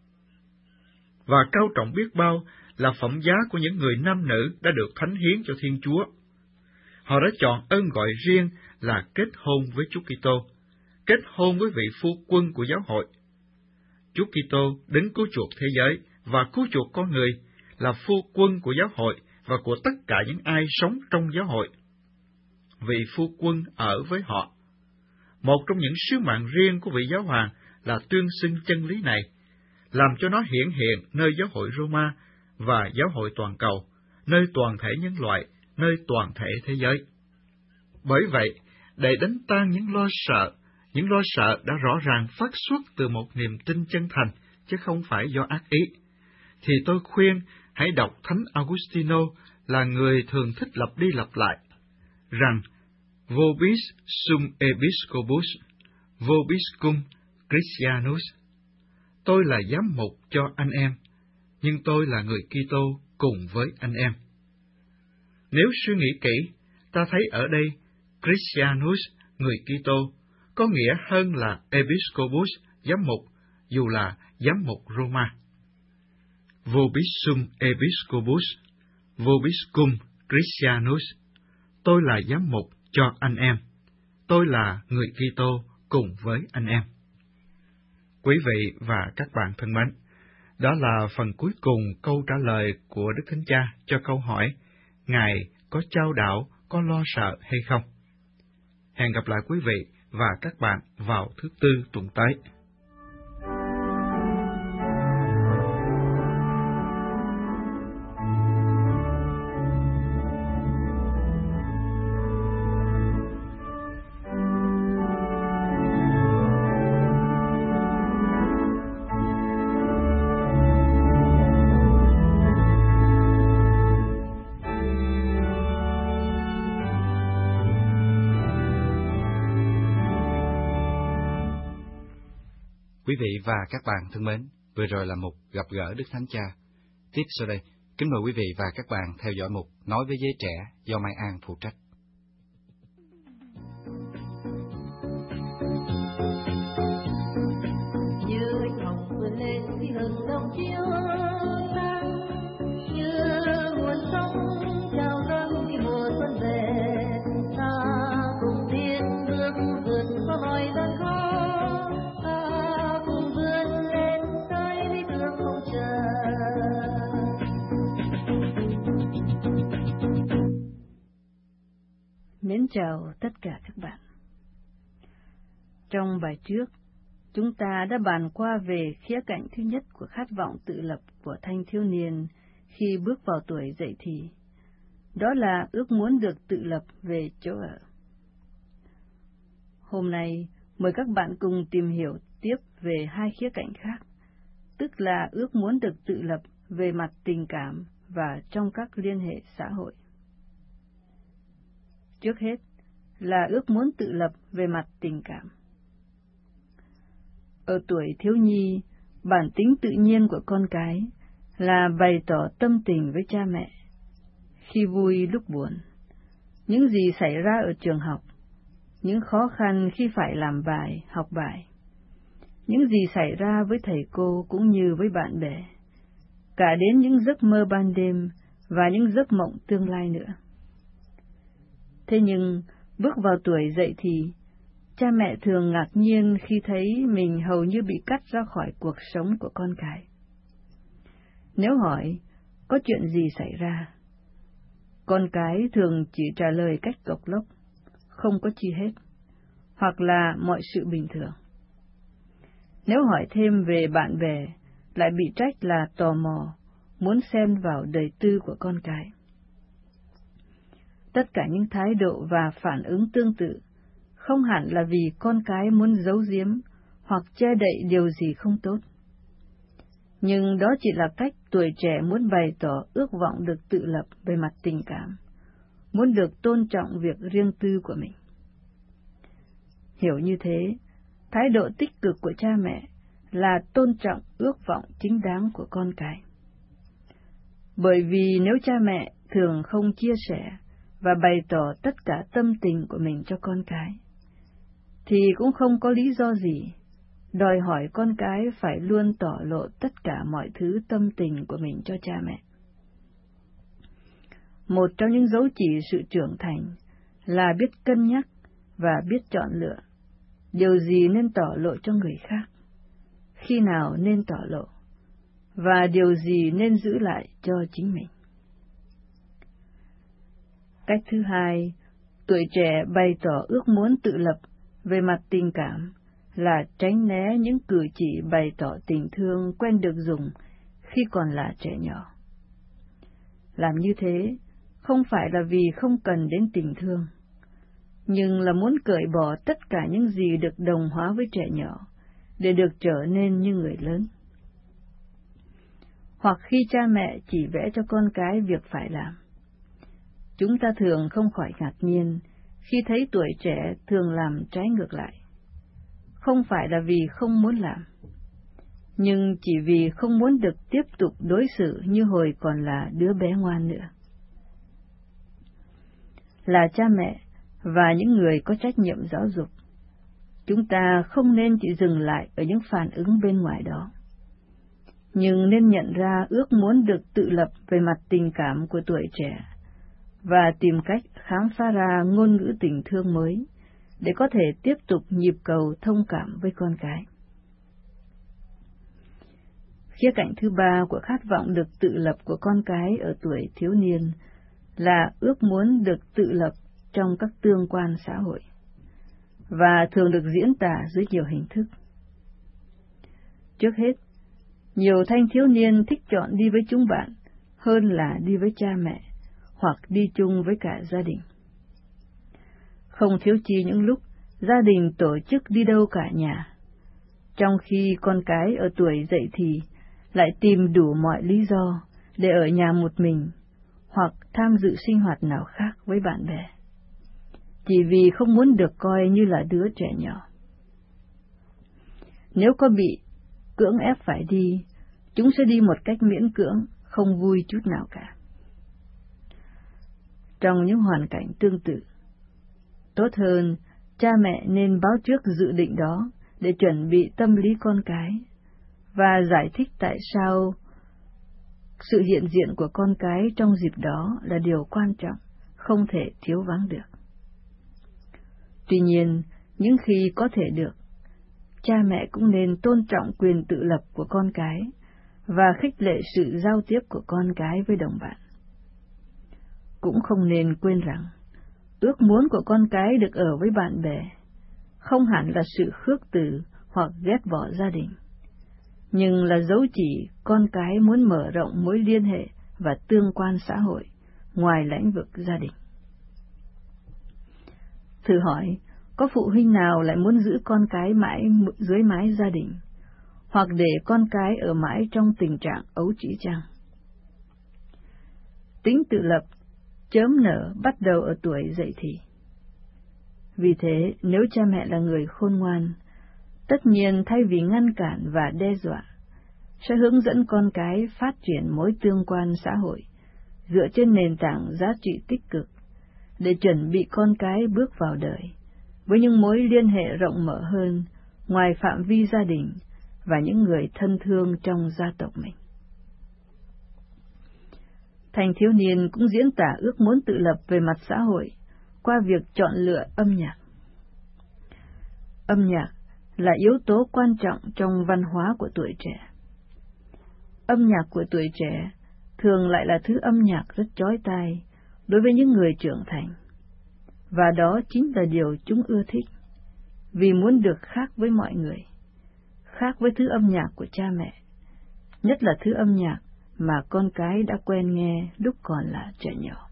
Và cao trọng biết bao là phẩm giá của những người nam nữ đã được thánh hiến cho Thiên Chúa. Họ đã chọn ơn gọi riêng là kết hôn với Chúa Kitô, kết hôn với vị phu quân của giáo hội. Chúa Kitô đấng cứu chuộc thế giới và cứu chuộc con người là phu quân của giáo hội và của tất cả những ai sống trong giáo hội. Vị phu quân ở với họ. Một trong những sứ mạng riêng của vị giáo hoàng là tuyên xưng chân lý này, làm cho nó hiển hiện nơi giáo hội Roma và giáo hội toàn cầu, nơi toàn thể nhân loại, nơi toàn thể thế giới. Bởi vậy, để đánh tan những lo sợ, những lo sợ đã rõ ràng phát xuất từ một niềm tin chân thành, chứ không phải do ác ý, thì tôi khuyên hãy đọc Thánh Augustino, là người thường thích lặp đi lặp lại, rằng Vobis sum episcopus, vobis cum Christianus. Tôi là giám mục cho anh em, nhưng tôi là người Kitô cùng với anh em. Nếu suy nghĩ kỹ, ta thấy ở đây Christianus, người Kitô, có nghĩa hơn là episcopus, giám mục, dù là giám mục Roma. Vobis sum episcopus, vobis cum Christianus. Tôi là giám mục cho anh em. Tôi là người Kitô cùng với anh em. Quý vị và các bạn thân mến, đó là phần cuối cùng câu trả lời của Đức Thánh Cha cho câu hỏi Ngài có trao đảo, có lo sợ hay không? Hẹn gặp lại quý vị và các bạn vào thứ Tư tuần tới. Quý vị và các bạn thân mến, vừa rồi là mục gặp gỡ Đức Thánh Cha. Tiếp sau đây, kính mời quý vị và các bạn theo dõi mục Nói với giới trẻ do Mai An phụ trách. Như anh hồng vươn lên khi hừng đông chiếu sáng, như nguồn sông trào dâng khi mùa xuân về, ta cùng tiến bước vượt qua mọi gian khó, ta cùng vươn lên tới lý tưởng không chờ. Mến chào tất cả các bạn. Trong bài trước, chúng ta đã bàn qua về khía cạnh thứ nhất của khát vọng tự lập của thanh thiếu niên khi bước vào tuổi dậy thì. Đó là ước muốn được tự lập về chỗ ở. Hôm nay, mời các bạn cùng tìm hiểu tiếp về hai khía cạnh khác, tức là ước muốn được tự lập về mặt tình cảm và trong các liên hệ xã hội. Trước hết là ước muốn tự lập về mặt tình cảm. Ở tuổi thiếu nhi, bản tính tự nhiên của con cái là bày tỏ tâm tình với cha mẹ, khi vui lúc buồn, những gì xảy ra ở trường học, những khó khăn khi phải làm bài, học bài, những gì xảy ra với thầy cô cũng như với bạn bè, cả đến những giấc mơ ban đêm và những giấc mộng tương lai nữa. Thế nhưng, bước vào tuổi dậy thì, cha mẹ thường ngạc nhiên khi thấy mình hầu như bị cắt ra khỏi cuộc sống của con cái. Nếu hỏi, có chuyện gì xảy ra? Con cái thường chỉ trả lời cách cộc lốc, không có chi hết, hoặc là mọi sự bình thường. Nếu hỏi thêm về bạn bè, lại bị trách là tò mò, muốn xen vào đời tư của con cái. Tất cả những thái độ và phản ứng tương tự không hẳn là vì con cái muốn giấu giếm hoặc che đậy điều gì không tốt. Nhưng đó chỉ là cách tuổi trẻ muốn bày tỏ ước vọng được tự lập về mặt tình cảm, muốn được tôn trọng việc riêng tư của mình. Hiểu như thế, thái độ tích cực của cha mẹ là tôn trọng ước vọng chính đáng của con cái. Bởi vì nếu cha mẹ thường không chia sẻ và bày tỏ tất cả tâm tình của mình cho con cái, thì cũng không có lý do gì đòi hỏi con cái phải luôn tỏ lộ tất cả mọi thứ tâm tình của mình cho cha mẹ. Một trong những dấu chỉ sự trưởng thành là biết cân nhắc và biết chọn lựa điều gì nên tỏ lộ cho người khác, khi nào nên tỏ lộ, và điều gì nên giữ lại cho chính mình. Cách thứ hai, tuổi trẻ bày tỏ ước muốn tự lập về mặt tình cảm là tránh né những cử chỉ bày tỏ tình thương quen được dùng khi còn là trẻ nhỏ. Làm như thế không phải là vì không cần đến tình thương, nhưng là muốn cởi bỏ tất cả những gì được đồng hóa với trẻ nhỏ để được trở nên như người lớn. Hoặc khi cha mẹ chỉ vẽ cho con cái việc phải làm, chúng ta thường không khỏi ngạc nhiên khi thấy tuổi trẻ thường làm trái ngược lại. Không phải là vì không muốn làm, nhưng chỉ vì không muốn được tiếp tục đối xử như hồi còn là đứa bé ngoan nữa. Là cha mẹ và những người có trách nhiệm giáo dục, chúng ta không nên chỉ dừng lại ở những phản ứng bên ngoài đó, nhưng nên nhận ra ước muốn được tự lập về mặt tình cảm của tuổi trẻ và tìm cách khám phá ra ngôn ngữ tình thương mới để có thể tiếp tục nhịp cầu thông cảm với con cái. Khía cạnh thứ ba của khát vọng được tự lập của con cái ở tuổi thiếu niên là ước muốn được tự lập trong các tương quan xã hội, và thường được diễn tả dưới nhiều hình thức. Trước hết, nhiều thanh thiếu niên thích chọn đi với chúng bạn hơn là đi với cha mẹ, hoặc đi chung với cả gia đình. Không thiếu chi những lúc gia đình tổ chức đi đâu cả nhà, trong khi con cái ở tuổi dậy thì lại tìm đủ mọi lý do để ở nhà một mình, hoặc tham dự sinh hoạt nào khác với bạn bè, chỉ vì không muốn được coi như là đứa trẻ nhỏ. Nếu có bị cưỡng ép phải đi, chúng sẽ đi một cách miễn cưỡng, không vui chút nào cả. Trong những hoàn cảnh tương tự, tốt hơn cha mẹ nên báo trước dự định đó để chuẩn bị tâm lý con cái và giải thích tại sao sự hiện diện của con cái trong dịp đó là điều quan trọng, không thể thiếu vắng được. Tuy nhiên, những khi có thể được, cha mẹ cũng nên tôn trọng quyền tự lập của con cái và khích lệ sự giao tiếp của con cái với đồng bạn. Cũng không nên quên rằng, ước muốn của con cái được ở với bạn bè không hẳn là sự khước từ hoặc ghét bỏ gia đình, nhưng là dấu chỉ con cái muốn mở rộng mối liên hệ và tương quan xã hội ngoài lĩnh vực gia đình. Thử hỏi, có phụ huynh nào lại muốn giữ con cái mãi dưới mái gia đình, hoặc để con cái ở mãi trong tình trạng ấu trĩ chăng? Tính tự lập chớm nở bắt đầu ở tuổi dậy thì. Vì thế, nếu cha mẹ là người khôn ngoan, tất nhiên thay vì ngăn cản và đe dọa, sẽ hướng dẫn con cái phát triển mối tương quan xã hội dựa trên nền tảng giá trị tích cực, để chuẩn bị con cái bước vào đời với những mối liên hệ rộng mở hơn ngoài phạm vi gia đình và những người thân thương trong gia tộc mình. Thanh thiếu niên cũng diễn tả ước muốn tự lập về mặt xã hội qua việc chọn lựa âm nhạc. Âm nhạc là yếu tố quan trọng trong văn hóa của tuổi trẻ. Âm nhạc của tuổi trẻ thường lại là thứ âm nhạc rất chói tai đối với những người trưởng thành, và đó chính là điều chúng ưa thích, vì muốn được khác với mọi người, khác với thứ âm nhạc của cha mẹ, nhất là thứ âm nhạc mà con cái đã quen nghe lúc còn là trẻ nhỏ.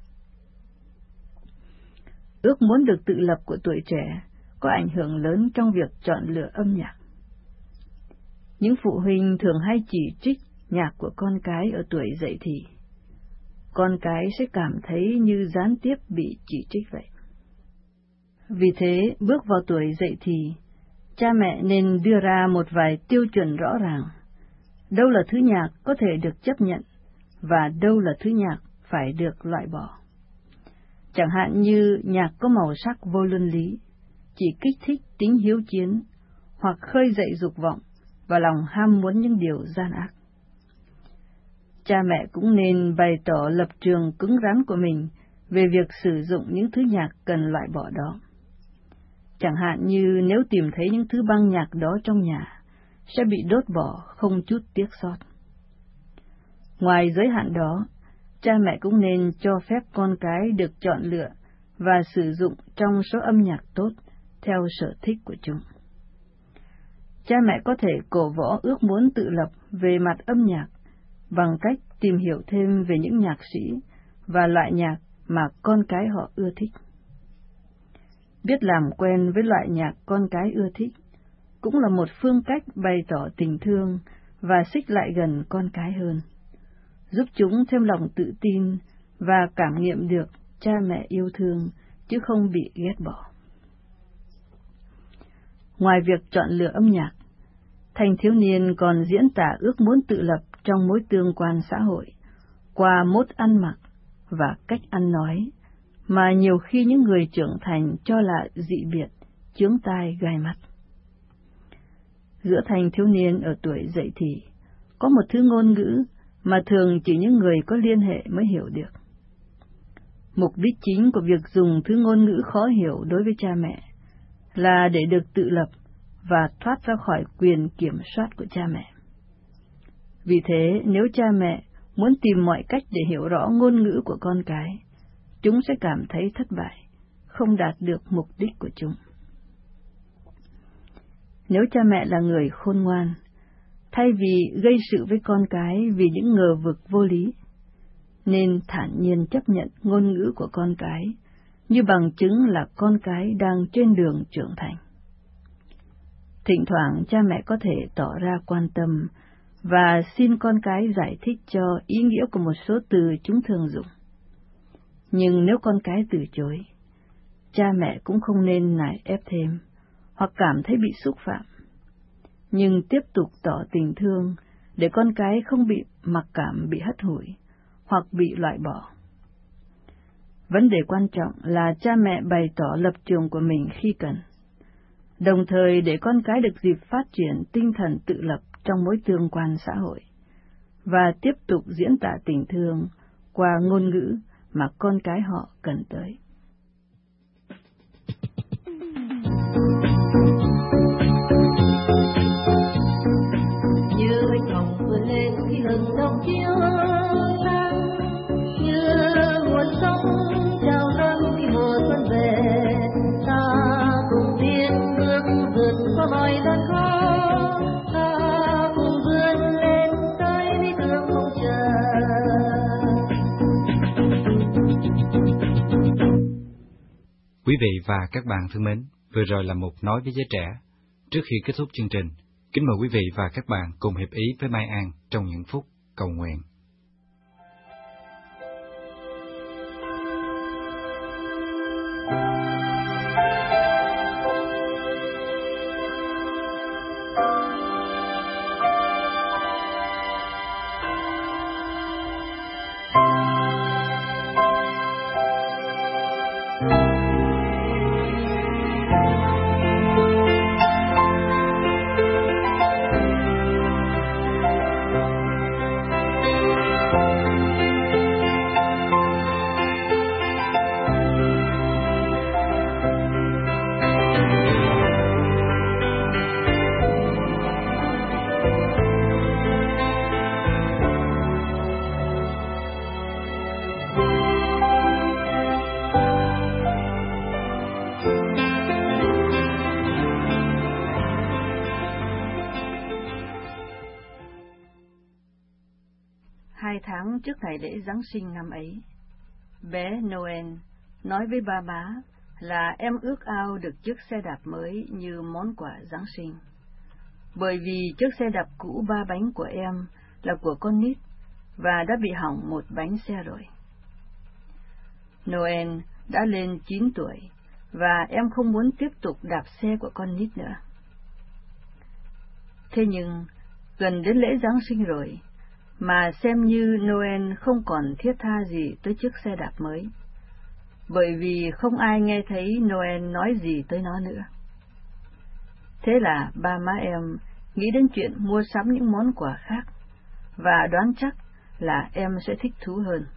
Ước muốn được tự lập của tuổi trẻ có ảnh hưởng lớn trong việc chọn lựa âm nhạc. Những phụ huynh thường hay chỉ trích nhạc của con cái ở tuổi dậy thì. Con cái sẽ cảm thấy như gián tiếp bị chỉ trích vậy. Vì thế, bước vào tuổi dậy thì, cha mẹ nên đưa ra một vài tiêu chuẩn rõ ràng. Đâu là thứ nhạc có thể được chấp nhận, và đâu là thứ nhạc phải được loại bỏ. Chẳng hạn như nhạc có màu sắc vô luân lý, chỉ kích thích tính hiếu chiến, hoặc khơi dậy dục vọng và lòng ham muốn những điều gian ác. Cha mẹ cũng nên bày tỏ lập trường cứng rắn của mình về việc sử dụng những thứ nhạc cần loại bỏ đó. Chẳng hạn như nếu tìm thấy những thứ băng nhạc đó trong nhà, sẽ bị đốt bỏ không chút tiếc sót. Ngoài giới hạn đó, cha mẹ cũng nên cho phép con cái được chọn lựa và sử dụng trong số âm nhạc tốt theo sở thích của chúng. Cha mẹ có thể cổ võ ước muốn tự lập về mặt âm nhạc bằng cách tìm hiểu thêm về những nhạc sĩ và loại nhạc mà con cái họ ưa thích. Biết làm quen với loại nhạc con cái ưa thích cũng là một phương cách bày tỏ tình thương và xích lại gần con cái hơn, giúp chúng thêm lòng tự tin và cảm nghiệm được cha mẹ yêu thương chứ không bị ghét bỏ. Ngoài việc chọn lựa âm nhạc, thanh thiếu niên còn diễn tả ước muốn tự lập trong mối tương quan xã hội qua mốt ăn mặc và cách ăn nói mà nhiều khi những người trưởng thành cho là dị biệt, chướng tai gai mắt. Giữa thanh thiếu niên ở tuổi dậy thì, có một thứ ngôn ngữ mà thường chỉ những người có liên hệ mới hiểu được. Mục đích chính của việc dùng thứ ngôn ngữ khó hiểu đối với cha mẹ là để được tự lập và thoát ra khỏi quyền kiểm soát của cha mẹ. Vì thế, nếu cha mẹ muốn tìm mọi cách để hiểu rõ ngôn ngữ của con cái, chúng sẽ cảm thấy thất bại, không đạt được mục đích của chúng. Nếu cha mẹ là người khôn ngoan, thay vì gây sự với con cái vì những ngờ vực vô lý, nên thản nhiên chấp nhận ngôn ngữ của con cái như bằng chứng là con cái đang trên đường trưởng thành. Thỉnh thoảng cha mẹ có thể tỏ ra quan tâm và xin con cái giải thích cho ý nghĩa của một số từ chúng thường dùng. Nhưng nếu con cái từ chối, cha mẹ cũng không nên nài ép thêm hoặc cảm thấy bị xúc phạm. nhưng tiếp tục tỏ tình thương để con cái không bị mặc cảm bị hất hủi hoặc bị loại bỏ. Vấn đề quan trọng là cha mẹ bày tỏ lập trường của mình khi cần, đồng thời để con cái được dịp phát triển tinh thần tự lập trong mối tương quan xã hội, và tiếp tục diễn tả tình thương qua ngôn ngữ mà con cái họ cần tới. Như anh hồng vươn lên khi hừng đông chiếu sáng, như nguồn sông trào dâng khi mùa xuân về, ta cùng tiến bước vượt qua mọi gian khó, ta cùng vươn lên tới lý tưởng không chờ. Quý vị và các bạn thân mến, vừa rồi là một nói với giới trẻ. Trước khi kết thúc chương trình, kính mời quý vị và các bạn cùng hiệp ý với Mai An trong những phút cầu nguyện. Hai tháng trước ngày lễ Giáng sinh năm ấy, bé Noel nói với ba má là em ước ao được chiếc xe đạp mới như món quà Giáng sinh, bởi vì chiếc xe đạp cũ ba bánh của em là của con nít và đã bị hỏng một bánh xe rồi. Noel đã lên chín tuổi và em không muốn tiếp tục đạp xe của con nít nữa. Thế nhưng, gần đến lễ Giáng sinh rồi, mà xem như Noel không còn thiết tha gì tới chiếc xe đạp mới, bởi vì không ai nghe thấy Noel nói gì tới nó nữa. Thế là ba má em nghĩ đến chuyện mua sắm những món quà khác, và đoán chắc là em sẽ thích thú hơn.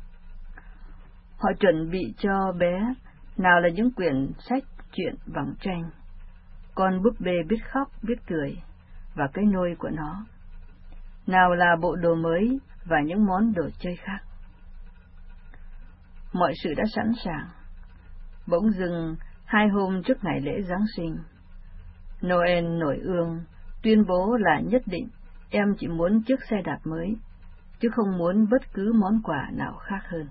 Họ chuẩn bị cho bé nào là những quyển sách truyện bằng tranh, con búp bê biết khóc biết cười và cái nôi của nó, nào là bộ đồ mới và những món đồ chơi khác. Mọi sự đã sẵn sàng. Bỗng dưng, hai hôm trước ngày lễ Giáng sinh, Noel nổi ương tuyên bố là nhất định em chỉ muốn chiếc xe đạp mới, chứ không muốn bất cứ món quà nào khác hơn.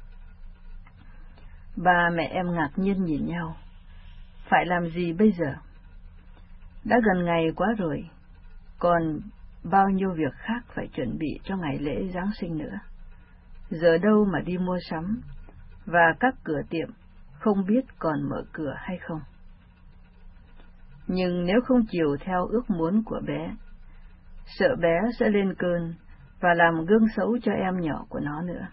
Ba mẹ em ngạc nhiên nhìn nhau. Phải làm gì bây giờ? Đã gần ngày quá rồi, còn bao nhiêu việc khác phải chuẩn bị cho ngày lễ Giáng sinh nữa. Giờ đâu mà đi mua sắm, và các cửa tiệm không biết còn mở cửa hay không. Nhưng nếu không chiều theo ước muốn của bé, sợ bé sẽ lên cơn và làm gương xấu cho em nhỏ của nó nữa.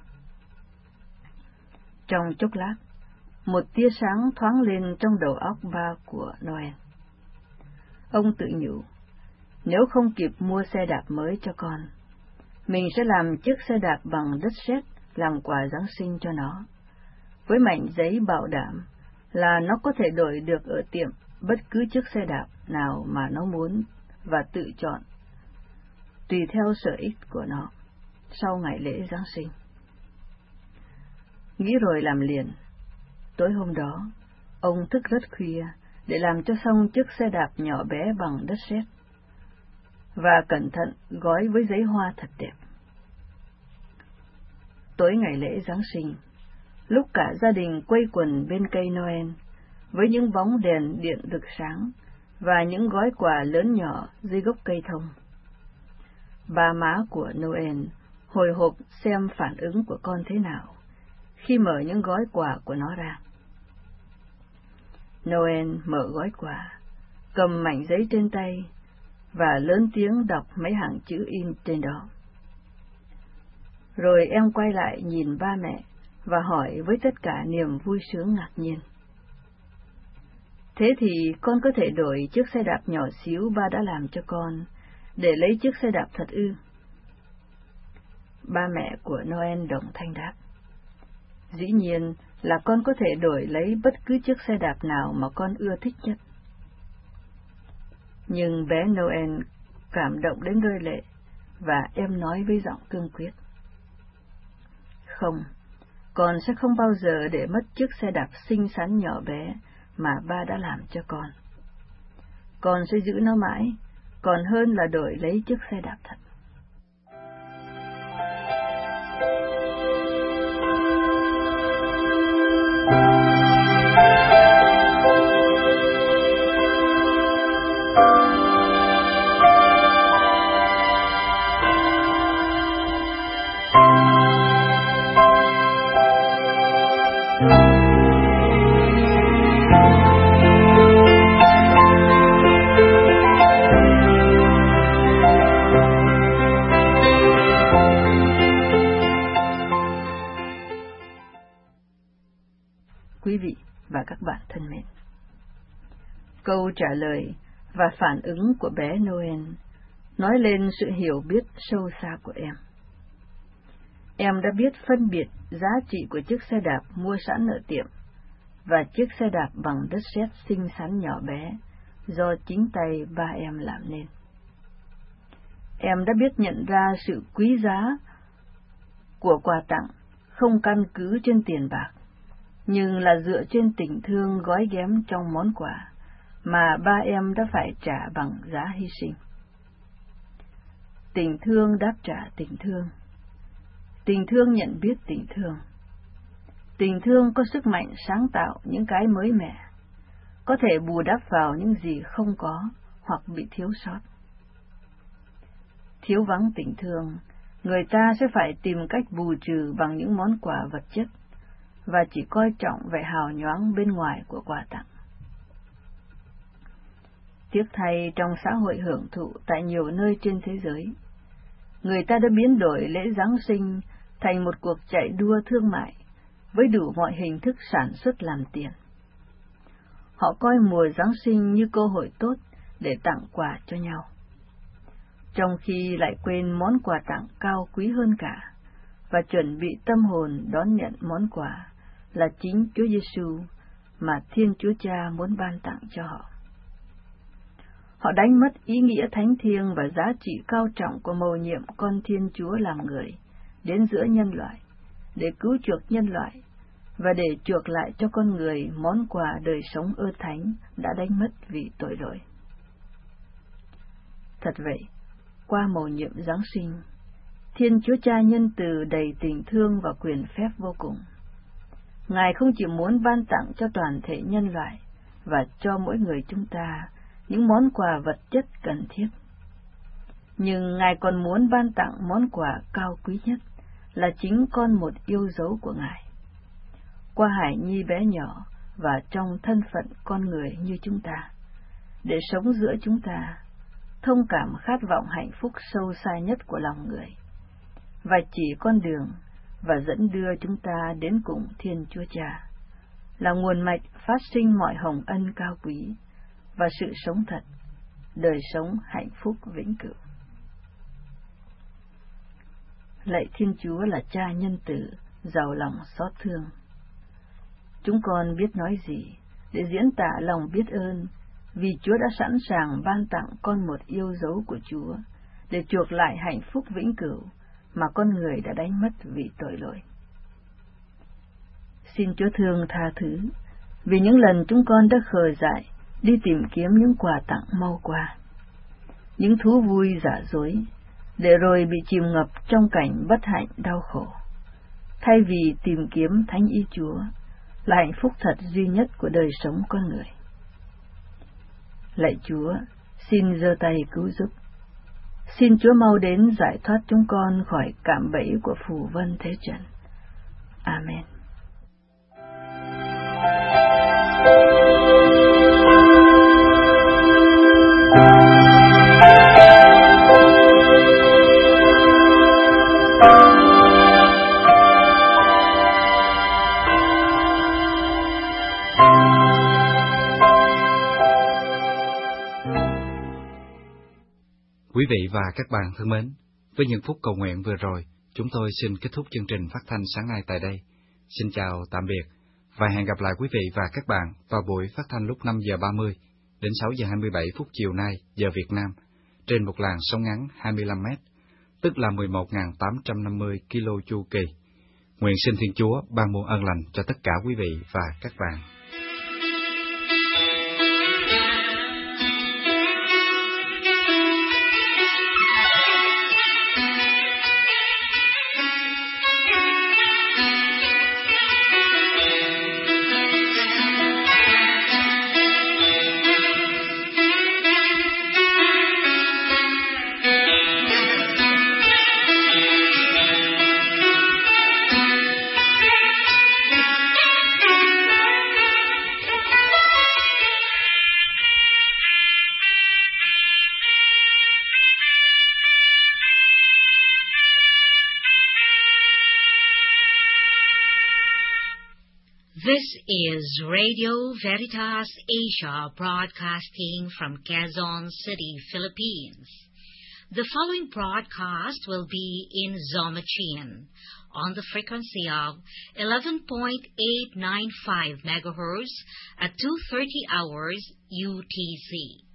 Trong chốc lát, một tia sáng thoáng lên trong đầu óc ba của Noel. Ông tự nhủ, nếu không kịp mua xe đạp mới cho con, mình sẽ làm chiếc xe đạp bằng đất sét làm quà Giáng sinh cho nó, với mảnh giấy bảo đảm là nó có thể đổi được ở tiệm bất cứ chiếc xe đạp nào mà nó muốn và tự chọn, tùy theo sở thích của nó, sau ngày lễ Giáng sinh. Nghĩ rồi làm liền. Tối hôm đó, ông thức rất khuya để làm cho xong chiếc xe đạp nhỏ bé bằng đất sét, và cẩn thận gói với giấy hoa thật đẹp. Tối ngày lễ Giáng sinh, lúc cả gia đình quây quần bên cây Noel, với những bóng đèn điện rực sáng và những gói quà lớn nhỏ dưới gốc cây thông, ba má của Noel hồi hộp xem phản ứng của con thế nào khi mở những gói quà của nó ra. Noel mở gói quà, cầm mảnh giấy trên tay, và lớn tiếng đọc mấy hàng chữ in trên đó. Rồi em quay lại nhìn ba mẹ và hỏi với tất cả niềm vui sướng ngạc nhiên: Thế thì con có thể đổi chiếc xe đạp nhỏ xíu ba đã làm cho con để lấy chiếc xe đạp thật ư? Ba mẹ của Noel đồng thanh đáp: Dĩ nhiên là con có thể đổi lấy bất cứ chiếc xe đạp nào mà con ưa thích nhất. Nhưng bé Noel cảm động đến rơi lệ, và em nói với giọng cương quyết: Không, con sẽ không bao giờ để mất chiếc xe đạp xinh xắn nhỏ bé mà ba đã làm cho con. Con sẽ giữ nó mãi, còn hơn là đổi lấy chiếc xe đạp thật. Quý vị và các bạn thân mến, câu trả lời và phản ứng của bé Noel nói lên sự hiểu biết sâu xa của em. Em đã biết phân biệt giá trị của chiếc xe đạp mua sẵn ở tiệm và chiếc xe đạp bằng đất sét xinh xắn nhỏ bé do chính tay ba em làm nên. Em đã biết nhận ra sự quý giá của quà tặng không căn cứ trên tiền bạc, nhưng là dựa trên tình thương gói ghém trong món quà mà ba em đã phải trả bằng giá hy sinh. Tình thương đáp trả tình thương. Tình thương nhận biết tình thương. Tình thương có sức mạnh sáng tạo những cái mới mẻ, có thể bù đắp vào những gì không có hoặc bị thiếu sót. Thiếu vắng tình thương, người ta sẽ phải tìm cách bù trừ bằng những món quà vật chất và chỉ coi trọng vẻ hào nhoáng bên ngoài của quà tặng. Tiếc thay, trong xã hội hưởng thụ tại nhiều nơi trên thế giới, người ta đã biến đổi lễ Giáng sinh thành một cuộc chạy đua thương mại với đủ mọi hình thức sản xuất làm tiền. Họ coi mùa Giáng sinh như cơ hội tốt để tặng quà cho nhau, trong khi lại quên món quà tặng cao quý hơn cả và chuẩn bị tâm hồn đón nhận món quà là chính Chúa Giêsu mà Thiên Chúa Cha muốn ban tặng cho họ. Họ đánh mất ý nghĩa thánh thiêng và giá trị cao trọng của mầu nhiệm con Thiên Chúa làm người đến giữa nhân loại, để cứu chuộc nhân loại và để chuộc lại cho con người món quà đời sống ơn thánh đã đánh mất vì tội lỗi. Thật vậy, qua mầu nhiệm Giáng sinh, Thiên Chúa Cha nhân từ đầy tình thương và quyền phép vô cùng. Ngài không chỉ muốn ban tặng cho toàn thể nhân loại và cho mỗi người chúng ta những món quà vật chất cần thiết, nhưng Ngài còn muốn ban tặng món quà cao quý nhất là chính con một yêu dấu của Ngài. Qua hài nhi bé nhỏ và trong thân phận con người như chúng ta, để sống giữa chúng ta, thông cảm khát vọng hạnh phúc sâu xa nhất của lòng người, và chỉ con đường và dẫn đưa chúng ta đến cùng Thiên Chúa Cha, là nguồn mạch phát sinh mọi hồng ân cao quý và sự sống thật, đời sống hạnh phúc vĩnh cửu. Lạy Thiên Chúa là Cha nhân từ, giàu lòng xót thương. Chúng con biết nói gì để diễn tả lòng biết ơn vì Chúa đã sẵn sàng ban tặng con một yêu dấu của Chúa để chuộc lại hạnh phúc vĩnh cửu mà con người đã đánh mất vì tội lỗi. Xin Chúa thương tha thứ vì những lần chúng con đã khờ dại đi tìm kiếm những quà tặng mau qua, những thú vui giả dối, để rồi bị chìm ngập trong cảnh bất hạnh đau khổ, thay vì tìm kiếm thánh ý Chúa là hạnh phúc thật duy nhất của đời sống con người. Lạy Chúa, xin giơ tay cứu giúp. Xin Chúa mau đến giải thoát chúng con khỏi cạm bẫy của phù vân thế trần. Amen. Thank you. Quý vị và các bạn thân mến, với những phút cầu nguyện vừa rồi, chúng tôi xin kết thúc chương trình phát thanh sáng nay tại đây. Xin chào tạm biệt và hẹn gặp lại quý vị và các bạn vào buổi phát thanh lúc năm giờ ba mươi đến sáu giờ hai mươi bảy phút chiều nay giờ Việt Nam trên một làn sóng ngắn hai mươi lăm mét, tức là mười một nghìn tám trăm năm mươi ki lô chu kỳ. Nguyện xin Thiên Chúa ban muôn ơn lành cho tất cả quý vị và các bạn. This is Radio Veritas Asia broadcasting from Quezon City, Philippines. The following broadcast will be in Zomachian on the frequency of eleven point eight nine five megahertz at two thirty hours U T C.